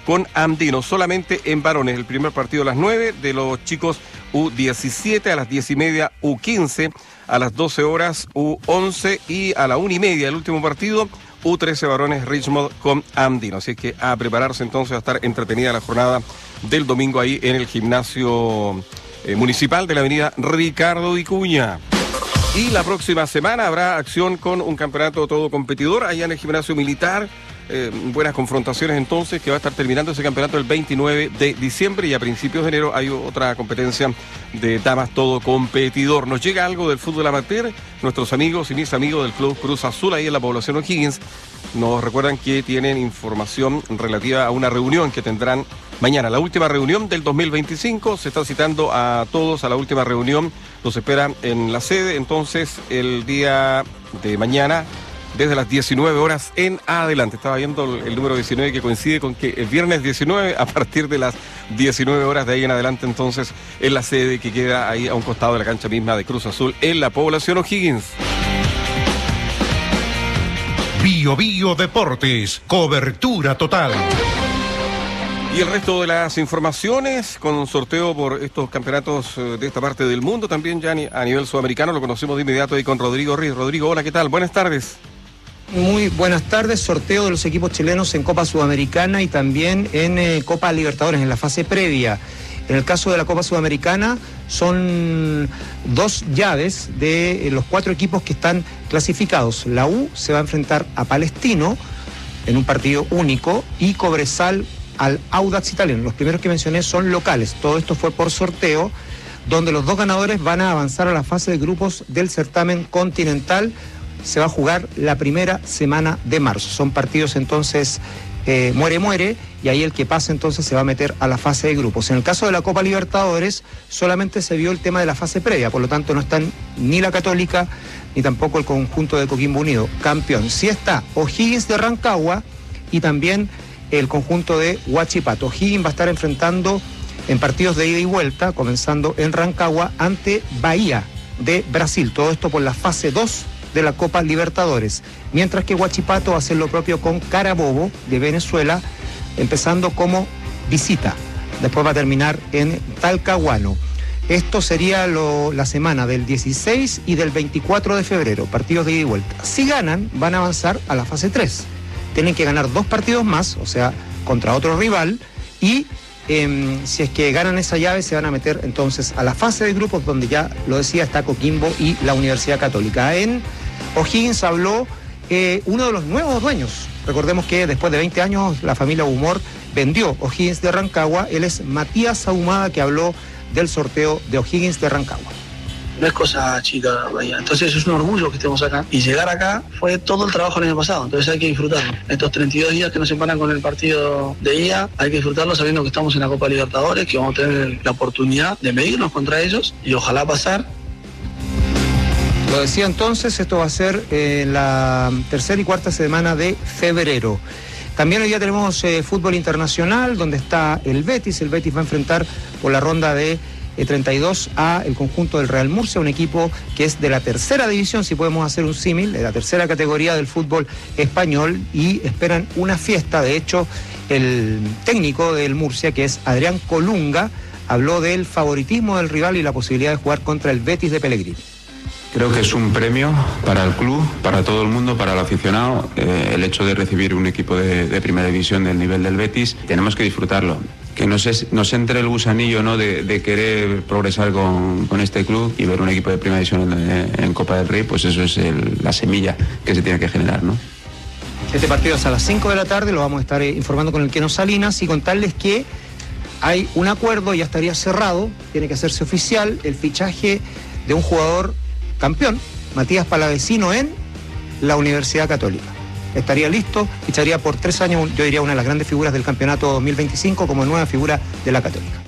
con Andino, solamente en varones. El primer partido a las nueve, de los chicos U diecisiete, a las diez y media U quince, a las doce horas U once y a la una y media el último partido U trece varones Richmond con Andino. Así que a prepararse entonces, a estar entretenida la jornada del domingo ahí en el gimnasio eh, municipal de la avenida Ricardo Vicuña. Y la próxima semana habrá acción con un campeonato todo competidor allá en el gimnasio militar. Eh, buenas confrontaciones entonces, que va a estar terminando ese campeonato el veintinueve de diciembre, y a principios de enero hay otra competencia de damas todo competidor. Nos llega algo del fútbol amateur. Nuestros amigos y mis amigos del Club Cruz Azul ahí en la población O'Higgins nos recuerdan que tienen información relativa a una reunión que tendrán mañana, la última reunión del dos mil veinticinco. Se está citando a todos a la última reunión, los esperan en la sede entonces el día de mañana desde las diecinueve horas en adelante. Estaba viendo el número diecinueve, que coincide con que el viernes diecinueve, a partir de las diecinueve horas de ahí en adelante, entonces en la sede que queda ahí a un costado de la cancha misma de Cruz Azul en la población O'Higgins. Bio Bio Deportes, cobertura total. Y el resto de las informaciones, con sorteo por estos campeonatos de esta parte del mundo, también ya a nivel sudamericano, lo conocemos de inmediato ahí con Rodrigo Riz. Rodrigo, hola, ¿qué tal? Buenas tardes. Muy buenas tardes. Sorteo de los equipos chilenos en Copa Sudamericana y también en eh, Copa Libertadores, en la fase previa. En el caso de la Copa Sudamericana son dos llaves de eh, los cuatro equipos que están clasificados. La U se va a enfrentar a Palestino en un partido único y Cobresal al Audax Italiano. Los primeros que mencioné son locales. Todo esto fue por sorteo, donde los dos ganadores van a avanzar a la fase de grupos del certamen continental. Se va a jugar la primera semana de marzo. Son partidos entonces eh, muere-muere, y ahí el que pase entonces se va a meter a la fase de grupos. En el caso de la Copa Libertadores solamente se vio el tema de la fase previa, por lo tanto no están ni la Católica ni tampoco el conjunto de Coquimbo Unido, campeón. Sí está O'Higgins de Rancagua y también el conjunto de Huachipato. O'Higgins va a estar enfrentando en partidos de ida y vuelta, comenzando en Rancagua, ante Bahía de Brasil. Todo esto por la fase dos de la Copa Libertadores. Mientras que Huachipato va a hacer lo propio con Carabobo de Venezuela, empezando como visita. Después va a terminar en Talcahuano. Esto sería lo, la semana del dieciséis y del veinticuatro de febrero, partidos de ida y vuelta. Si ganan, van a avanzar a la fase tres. Tienen que ganar dos partidos más, o sea, contra otro rival, y eh, si es que ganan esa llave se van a meter entonces a la fase de grupos, donde ya lo decía está Coquimbo y la Universidad Católica. En O'Higgins habló eh, uno de los nuevos dueños. Recordemos que después de veinte años la familia Humor vendió O'Higgins de Rancagua. Él es Matías Ahumada, que habló del sorteo de O'Higgins de Rancagua. No es cosa chica, vaya. Entonces es un orgullo que estemos acá. Y llegar acá fue todo el trabajo el año pasado. Entonces hay que disfrutarlo. Estos treinta y dos días que nos separan con el partido de ida, hay que disfrutarlo sabiendo que estamos en la Copa Libertadores, que vamos a tener la oportunidad de medirnos contra ellos y ojalá pasar. Lo decía entonces, esto va a ser en eh, la tercera y cuarta semana de febrero. También hoy día tenemos eh, fútbol internacional, donde está el Betis. El Betis va a enfrentar por la ronda de eh, treinta y dos a el conjunto del Real Murcia, un equipo que es de la tercera división, si podemos hacer un símil, de la tercera categoría del fútbol español, y esperan una fiesta. De hecho, el técnico del Murcia, que es Adrián Colunga, habló del favoritismo del rival y la posibilidad de jugar contra el Betis de Pellegrini. Creo que es un premio para el club, para todo el mundo, para el aficionado, eh, el hecho de recibir un equipo de, de primera división del nivel del Betis. Tenemos que disfrutarlo. Que nos, es, nos entre el gusanillo, ¿no?, de, de querer progresar con, con este club, y ver un equipo de primera división en, en Copa del Rey, pues eso es el, la semilla que se tiene que generar, ¿no? Este partido es a las cinco de la tarde, lo vamos a estar eh, informando con el Keno Salinas, y contarles que hay un acuerdo, ya estaría cerrado, tiene que hacerse oficial el fichaje de un jugador campeón, Matías Palavecino, en la Universidad Católica. Estaría listo, ficharía por tres años, yo diría una de las grandes figuras del campeonato dos mil veinticinco como nueva figura de la Católica.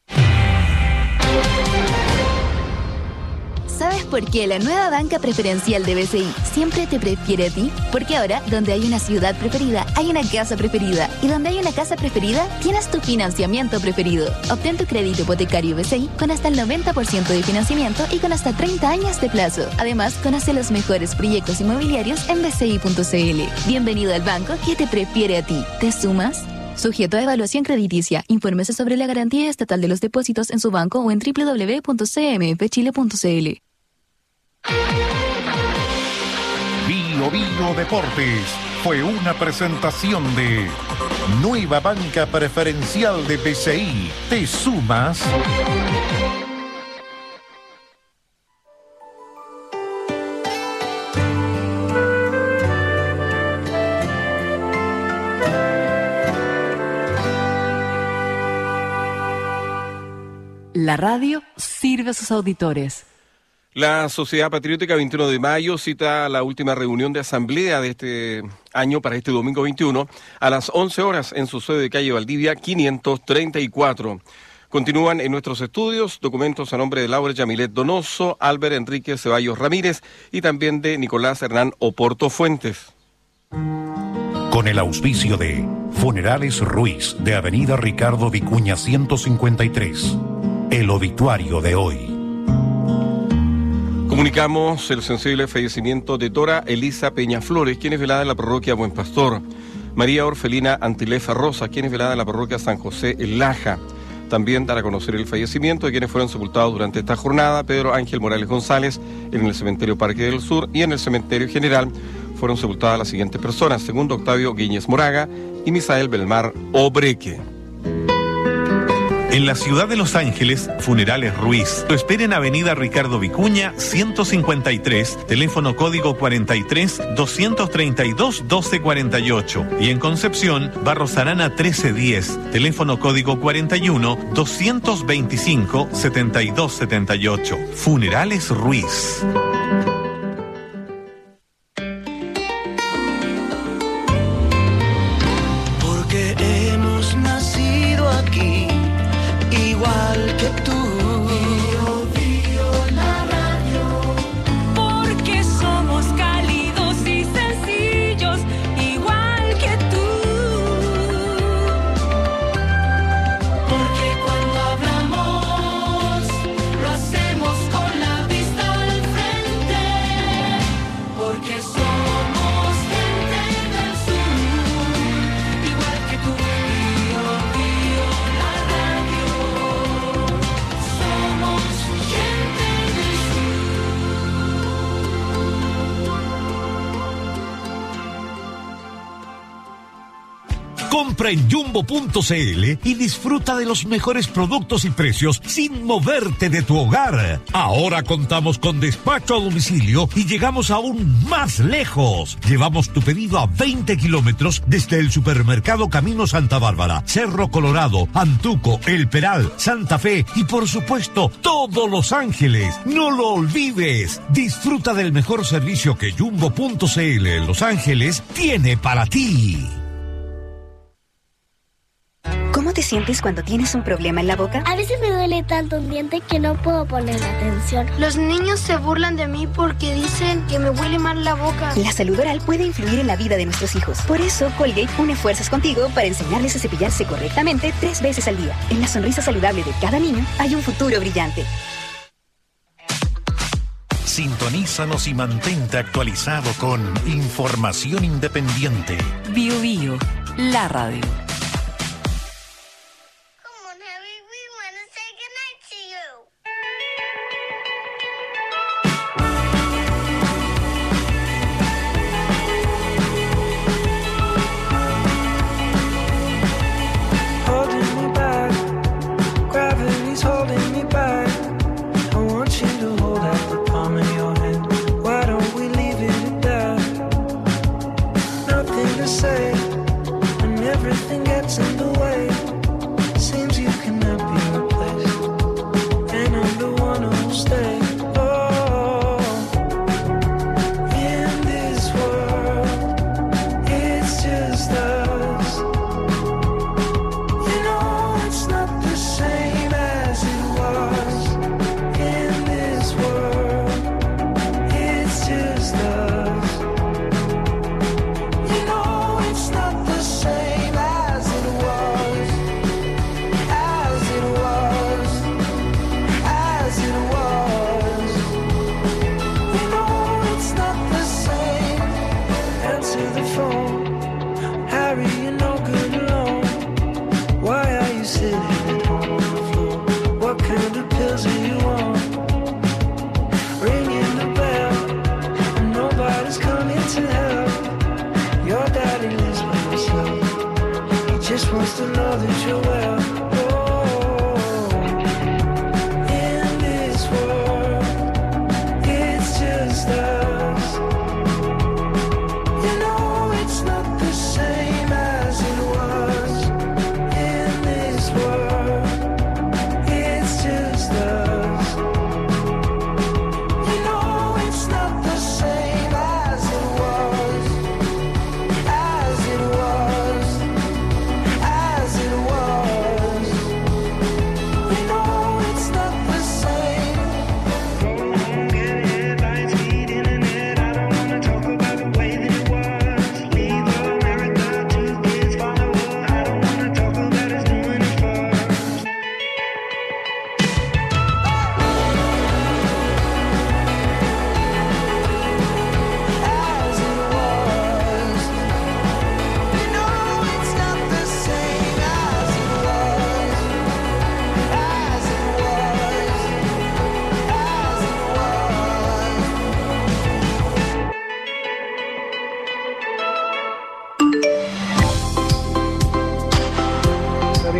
¿Sabes por qué la nueva banca preferencial de B C I siempre te prefiere a ti? Porque ahora, donde hay una ciudad preferida, hay una casa preferida. Y donde hay una casa preferida, tienes tu financiamiento preferido. Obtén tu crédito hipotecario B C I con hasta el noventa por ciento de financiamiento y con hasta treinta años de plazo. Además, conoce los mejores proyectos inmobiliarios en b c i punto c l. Bienvenido al banco que te prefiere a ti. ¿Te sumas? Sujeto a evaluación crediticia. Infórmese sobre la garantía estatal de los depósitos en su banco o en doble u doble u doble u punto c m f chile punto c l. Bio Bio Deportes fue una presentación de Nueva Banca Preferencial de B C I. ¿Te sumas? La radio sirve a sus auditores. La Sociedad Patriótica veintiuno de mayo cita la última reunión de asamblea de este año para este domingo veintiuno a las once horas en su sede de calle Valdivia quinientos treinta y cuatro. Continúan en nuestros estudios documentos a nombre de Laura Yamilet Donoso, Albert Enrique Ceballos Ramírez y también de Nicolás Hernán Oporto Fuentes. Con el auspicio de Funerales Ruiz de Avenida Ricardo Vicuña ciento cincuenta y tres. El obituario de hoy. Comunicamos el sensible fallecimiento de Dora Elisa Peñaflores, quien es velada en la parroquia Buen Pastor. María Orfelina Antilefa Rosa, quien es velada en la parroquia San José El Laja. También dar a conocer el fallecimiento de quienes fueron sepultados durante esta jornada: Pedro Ángel Morales González en el cementerio Parque del Sur, y en el cementerio general fueron sepultadas las siguientes personas: segundo Octavio Guiñez Moraga y Misael Belmar Obreque. En la ciudad de Los Ángeles, Funerales Ruiz. Lo espera en Avenida Ricardo Vicuña, ciento cincuenta y tres, teléfono código cuarenta y tres, doscientos treinta y dos, doce cuarenta y ocho. Y en Concepción, Barros Arana trece diez, teléfono código cuarenta y uno, doscientos veinticinco, setenta y dos setenta y ocho. Funerales Ruiz. Porque hemos nacido aquí, igual que tú. Bio, bio, la radio. Porque somos cálidos y sencillos, igual que tú. Porque cuando hablamos, lo hacemos con la vista al frente. Porque somos gente del sur, igual que tú. Bio, bio, la radio. Somos gente del Compra en jumbo punto c l y disfruta de los mejores productos y precios sin moverte de tu hogar. Ahora contamos con despacho a domicilio y llegamos aún más lejos. Llevamos tu pedido a veinte kilómetros desde el supermercado Camino Santa Bárbara, Cerro Colorado, Antuco, El Peral, Santa Fe y por supuesto todo Los Ángeles. No lo olvides. Disfruta del mejor servicio que jumbo punto c l en Los Ángeles tiene para ti. ¿Cómo te sientes cuando tienes un problema en la boca? A veces me duele tanto un diente que no puedo poner atención. Los niños se burlan de mí porque dicen que me huele mal la boca. La salud oral puede influir en la vida de nuestros hijos. Por eso, Colgate une fuerzas contigo para enseñarles a cepillarse correctamente tres veces al día. En la sonrisa saludable de cada niño hay un futuro brillante. Sintonízanos y mantente actualizado con información independiente. Bio Bio, la radio. say, and everything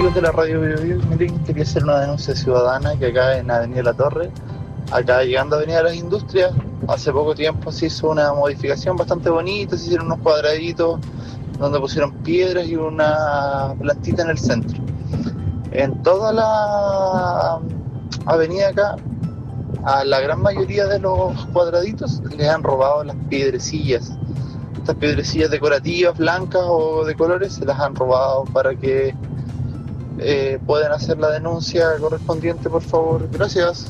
amigos de la radio Bio Bio. Miren, quería hacer una denuncia ciudadana que acá en Avenida La Torre, acá llegando a Avenida Las Industrias, hace poco tiempo se hizo una modificación bastante bonita, se hicieron unos cuadraditos donde pusieron piedras y una plantita en el centro. En toda la avenida acá, a la gran mayoría de los cuadraditos les han robado las piedrecillas. Estas piedrecillas decorativas, blancas o de colores, se las han robado para que eh, puedan hacer la denuncia correspondiente, por favor. Gracias.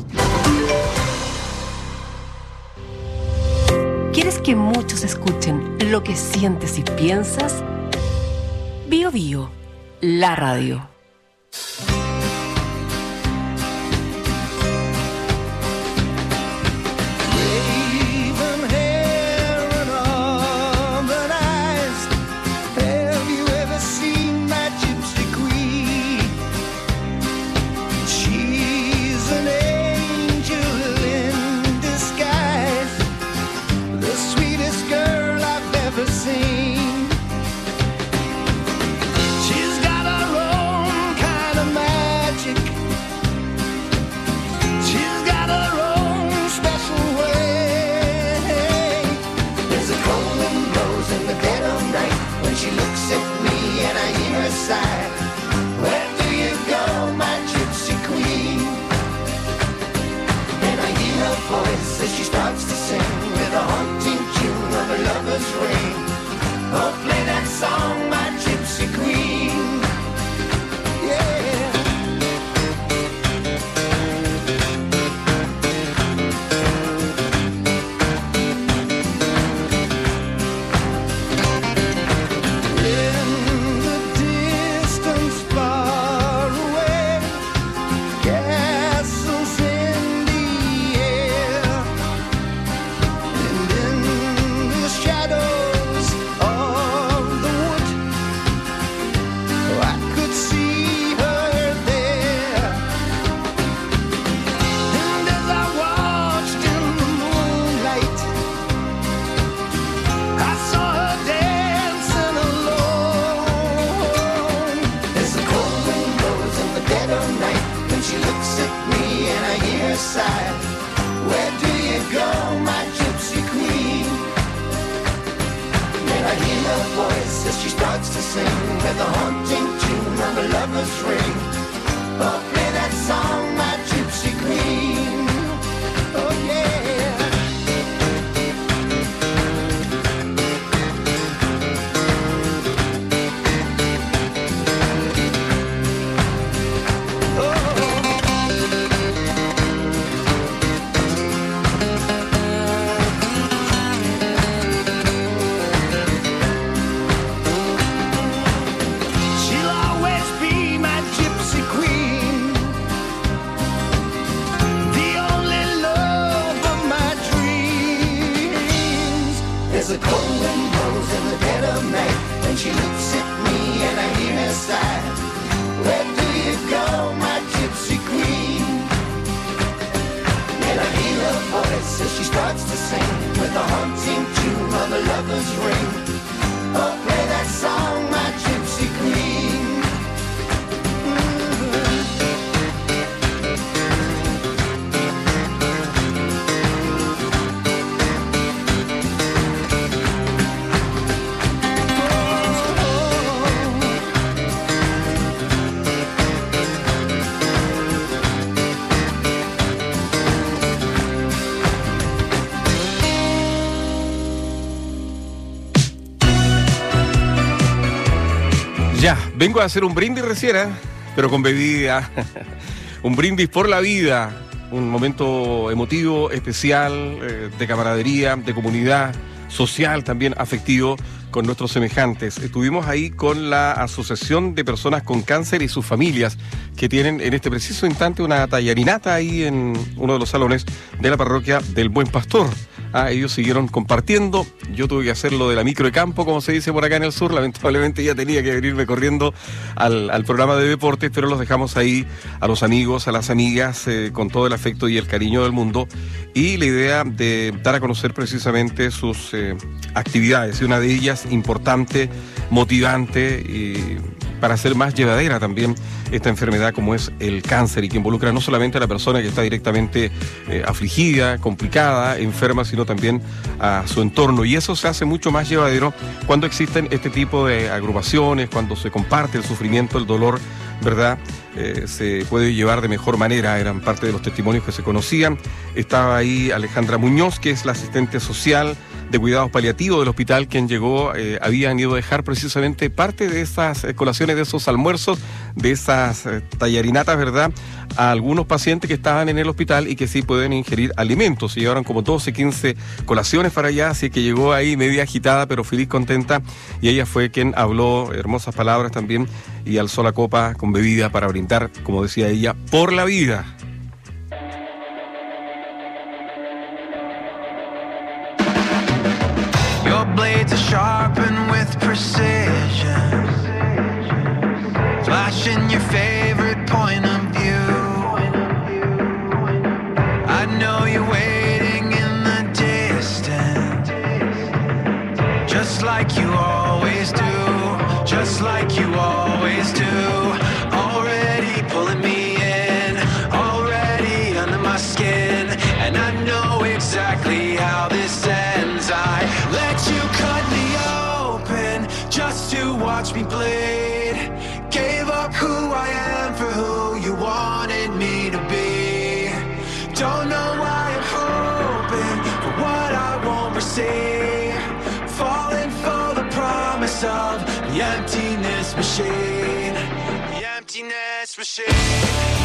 ¿Quieres que muchos escuchen lo que sientes y piensas? Bio Bio, la radio. Where do you go, my gypsy queen? And I hear her voice as she starts to sing with a haunting tune of a lover's ring. Oh, play that song, my gypsy queen. Yeah. Where do you go, my gypsy queen? And I hear her voice as she starts to sing with a haunting tune of a lover's ring. Oh, play that song, my gypsy queen. Oh, yeah. There's a cold wind blows in the dead of night, and she looks at me and I hear her sigh. Where do you go, my gypsy queen? And I hear her voice as she starts to sing with a haunting tune of a lover's ring. Oh, play that song, my gypsy queen. Ya, vengo a hacer un brindis recién, ¿eh? Pero con bebida. Un brindis por la vida. Un momento emotivo, especial, eh, de camaradería, de comunidad, social también, afectivo, con nuestros semejantes. Estuvimos ahí con la Asociación de Personas con Cáncer y sus familias, que tienen en este preciso instante una tallarinata ahí en uno de los salones de la parroquia del Buen Pastor. Ah, ellos siguieron compartiendo. Yo tuve que hacerlo de la micro de campo, como se dice por acá en el sur. Lamentablemente ya tenía que venirme corriendo al, al programa de deportes, pero los dejamos ahí a los amigos, a las amigas, eh, con todo el afecto y el cariño del mundo. Y la idea de dar a conocer precisamente sus eh, actividades. Y una de ellas importante, motivante y para hacer más llevadera también esta enfermedad como es el cáncer, y que involucra no solamente a la persona que está directamente eh, afligida, complicada, enferma, sino también a su entorno. Y eso se hace mucho más llevadero cuando existen este tipo de agrupaciones, cuando se comparte el sufrimiento, el dolor, ¿verdad? Eh, se puede llevar de mejor manera. Eran parte de los testimonios que se conocían. Estaba ahí Alejandra Muñoz, que es la asistente social de cuidados paliativos del hospital, quien llegó, eh, habían ido a dejar precisamente parte de esas eh, colaciones, de esos almuerzos, de esas eh, tallarinatas, ¿verdad?, a algunos pacientes que estaban en el hospital y que sí pueden ingerir alimentos. Se llevaron como doce, quince colaciones para allá, así que llegó ahí media agitada, pero feliz, contenta, y ella fue quien habló hermosas palabras también y alzó la copa con bebida para brindar, como decía ella, por la vida. Your blades are sharpened with precision, flashing your favorite point of view. I know you're waiting in the distance, just like you always do, just like you always do. Already pulling me in, already under my skin, and I know exactly how this ends. I let you cut me open just to watch me bleed. Gave up who I am for who you wanted me to be. Don't know why I'm hoping for what I won't receive. Falling for the promise of the emptiness machine. The emptiness machine.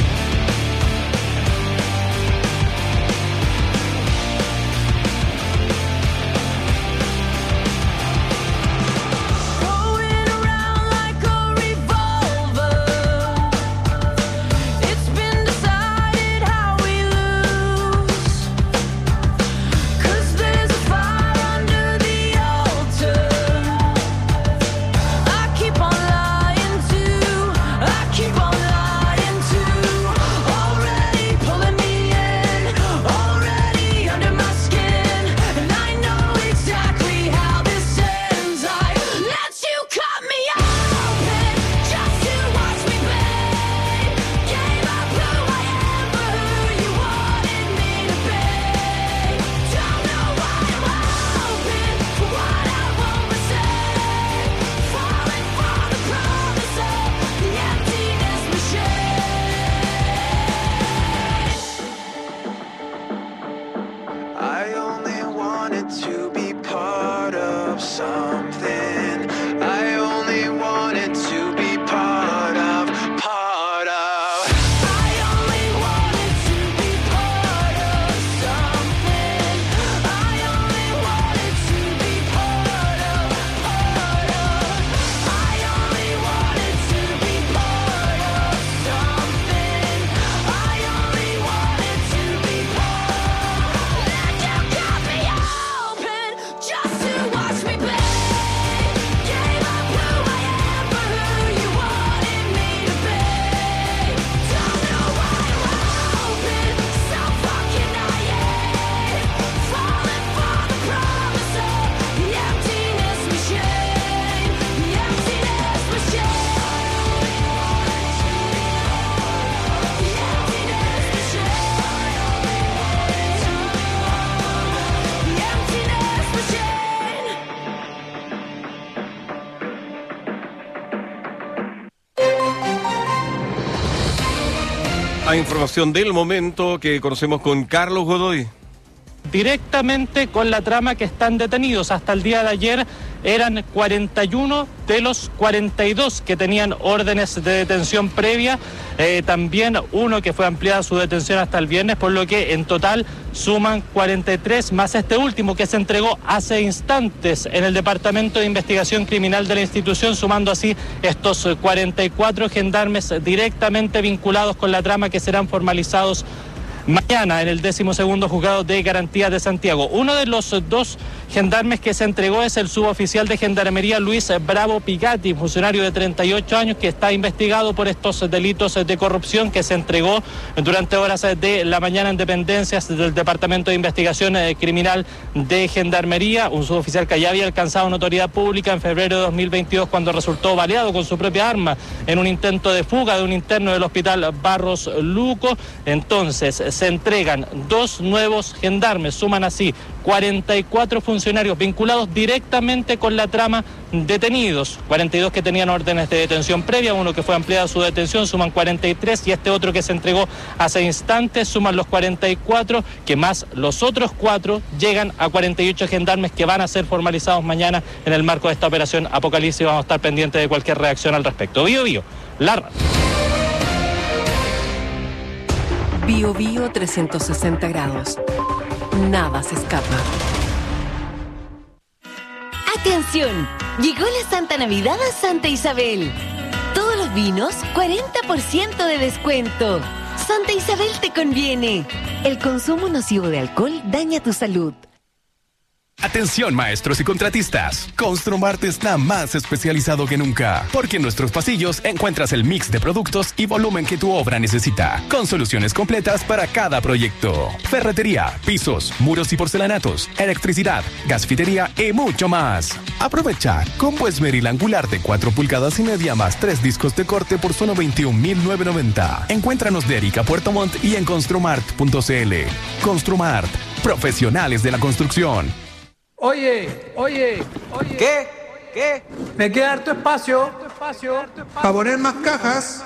A información del momento que conocemos con Carlos Godoy. Directamente con la trama que están detenidos. Hasta el día de ayer eran cuarenta y uno de los cuarenta y dos que tenían órdenes de detención previa. Eh, también uno que fue ampliada su detención hasta el viernes, por lo que en total suman cuarenta y tres, más este último que se entregó hace instantes en el Departamento de Investigación Criminal de la institución, sumando así estos cuarenta y cuatro gendarmes directamente vinculados con la trama que serán formalizados mañana en el decimosegundo juzgado de garantía de Santiago. Uno de los dos gendarmes que se entregó es el suboficial de gendarmería Luis Bravo Pigatti, funcionario de treinta y ocho años que está investigado por estos delitos de corrupción, que se entregó durante horas de la mañana en dependencias del Departamento de Investigación Criminal de Gendarmería, un suboficial que ya había alcanzado notoriedad pública en febrero de dos mil veintidós cuando resultó baleado con su propia arma en un intento de fuga de un interno del hospital Barros Luco. Entonces se entregan dos nuevos gendarmes, suman así cuarenta y cuatro funcionarios vinculados directamente con la trama detenidos, cuarenta y dos que tenían órdenes de detención previa, uno que fue ampliada su detención, suman cuarenta y tres, y este otro que se entregó hace instantes suman los cuarenta y cuatro, que más los otros cuatro llegan a cuarenta y ocho gendarmes que van a ser formalizados mañana en el marco de esta operación Apocalipsis. Vamos a estar pendientes de cualquier reacción al respecto. Bio Bio, la Bio Bio trescientos sesenta grados. Nada se escapa. ¡Atención! Llegó la Santa Navidad a Santa Isabel. Todos los vinos, cuarenta por ciento de descuento. Santa Isabel te conviene. El consumo nocivo de alcohol daña tu salud. Atención maestros y contratistas, Construmart está más especializado que nunca, porque en nuestros pasillos encuentras el mix de productos y volumen que tu obra necesita, con soluciones completas para cada proyecto. Ferretería, pisos, muros y porcelanatos, electricidad, gasfitería y mucho más. Aprovecha combo Esmeril angular de cuatro pulgadas y media más tres discos de corte por solo veintiún mil novecientos noventa. Encuéntranos de Erika Puerto Montt y en construmart punto cl. Construmart, profesionales de la construcción. Oye, oye, oye. ¿Qué? ¿Qué? Me queda harto espacio. Para poner más cajas.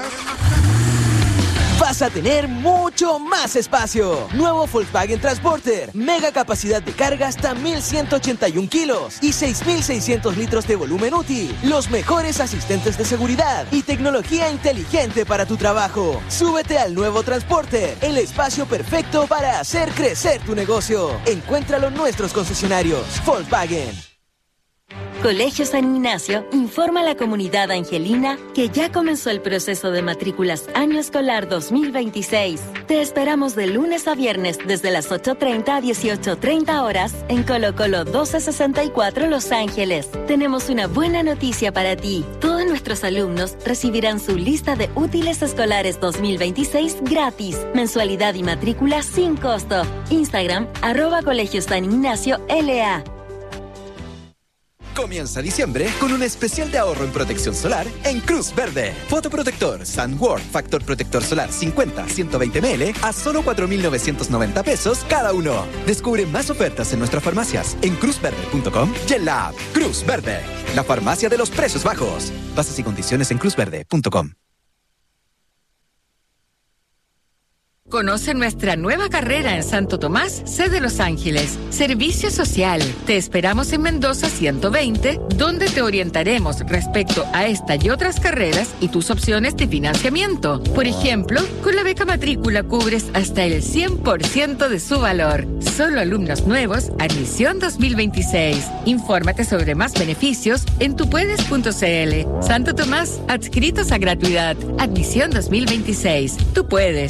Vas a tener mucho más espacio. Nuevo Volkswagen Transporter. Mega capacidad de carga hasta mil ciento ochenta y uno kilos y seis mil seiscientos litros de volumen útil. Los mejores asistentes de seguridad y tecnología inteligente para tu trabajo. Súbete al nuevo Transporter, el espacio perfecto para hacer crecer tu negocio. Encuéntralo en nuestros concesionarios. Volkswagen. Colegio San Ignacio informa a la comunidad angelina que ya comenzó el proceso de matrículas año escolar dos mil veintiséis. Te esperamos de lunes a viernes desde las ocho treinta a dieciocho treinta horas en Colo Colo doce sesenta y cuatro Los Ángeles. Tenemos una buena noticia para ti. Todos nuestros alumnos recibirán su lista de útiles escolares dos mil veintiséis gratis. Mensualidad y matrícula sin costo. Instagram, arroba Colegio San Ignacio L A. Comienza diciembre con un especial de ahorro en protección solar en Cruz Verde. Fotoprotector SunWorld Factor Protector Solar cincuenta a ciento veinte mililitros a solo cuatro mil novecientos noventa pesos cada uno. Descubre más ofertas en nuestras farmacias en cruz verde punto com y en la app Cruz Verde, la farmacia de los precios bajos. Bases y condiciones en cruz verde punto com. Conoce nuestra nueva carrera en Santo Tomás, sede Los Ángeles. Servicio social. Te esperamos en Mendoza ciento veinte, donde te orientaremos respecto a esta y otras carreras y tus opciones de financiamiento. Por ejemplo, con la beca matrícula cubres hasta el cien por ciento de su valor. Solo alumnos nuevos, admisión dos mil veintiséis. Infórmate sobre más beneficios en tupuedes punto cl. Santo Tomás, adscritos a gratuidad. Admisión dos mil veintiséis. Tú puedes.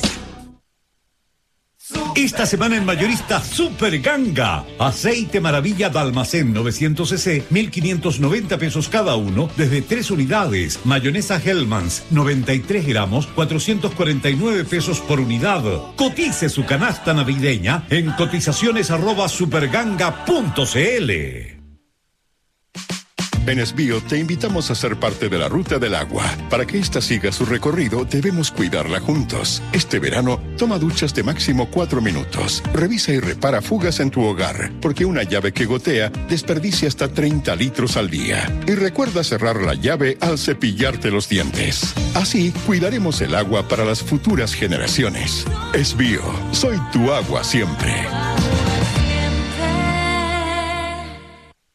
Esta semana en Mayorista Super Ganga. Aceite Maravilla de Almacén novecientos centilitros, mil quinientos noventa pesos cada uno, desde tres unidades. Mayonesa Hellmann's, noventa y tres gramos, cuatrocientos cuarenta y nueve pesos por unidad. Cotice su canasta navideña en cotizaciones arroba superganga punto cl. En Esbío te invitamos a ser parte de la Ruta del Agua. Para que ésta siga su recorrido, debemos cuidarla juntos. Este verano, toma duchas de máximo cuatro minutos. Revisa y repara fugas en tu hogar, porque una llave que gotea desperdicia hasta treinta litros al día. Y recuerda cerrar la llave al cepillarte los dientes. Así, cuidaremos el agua para las futuras generaciones. Esbío, soy tu agua siempre.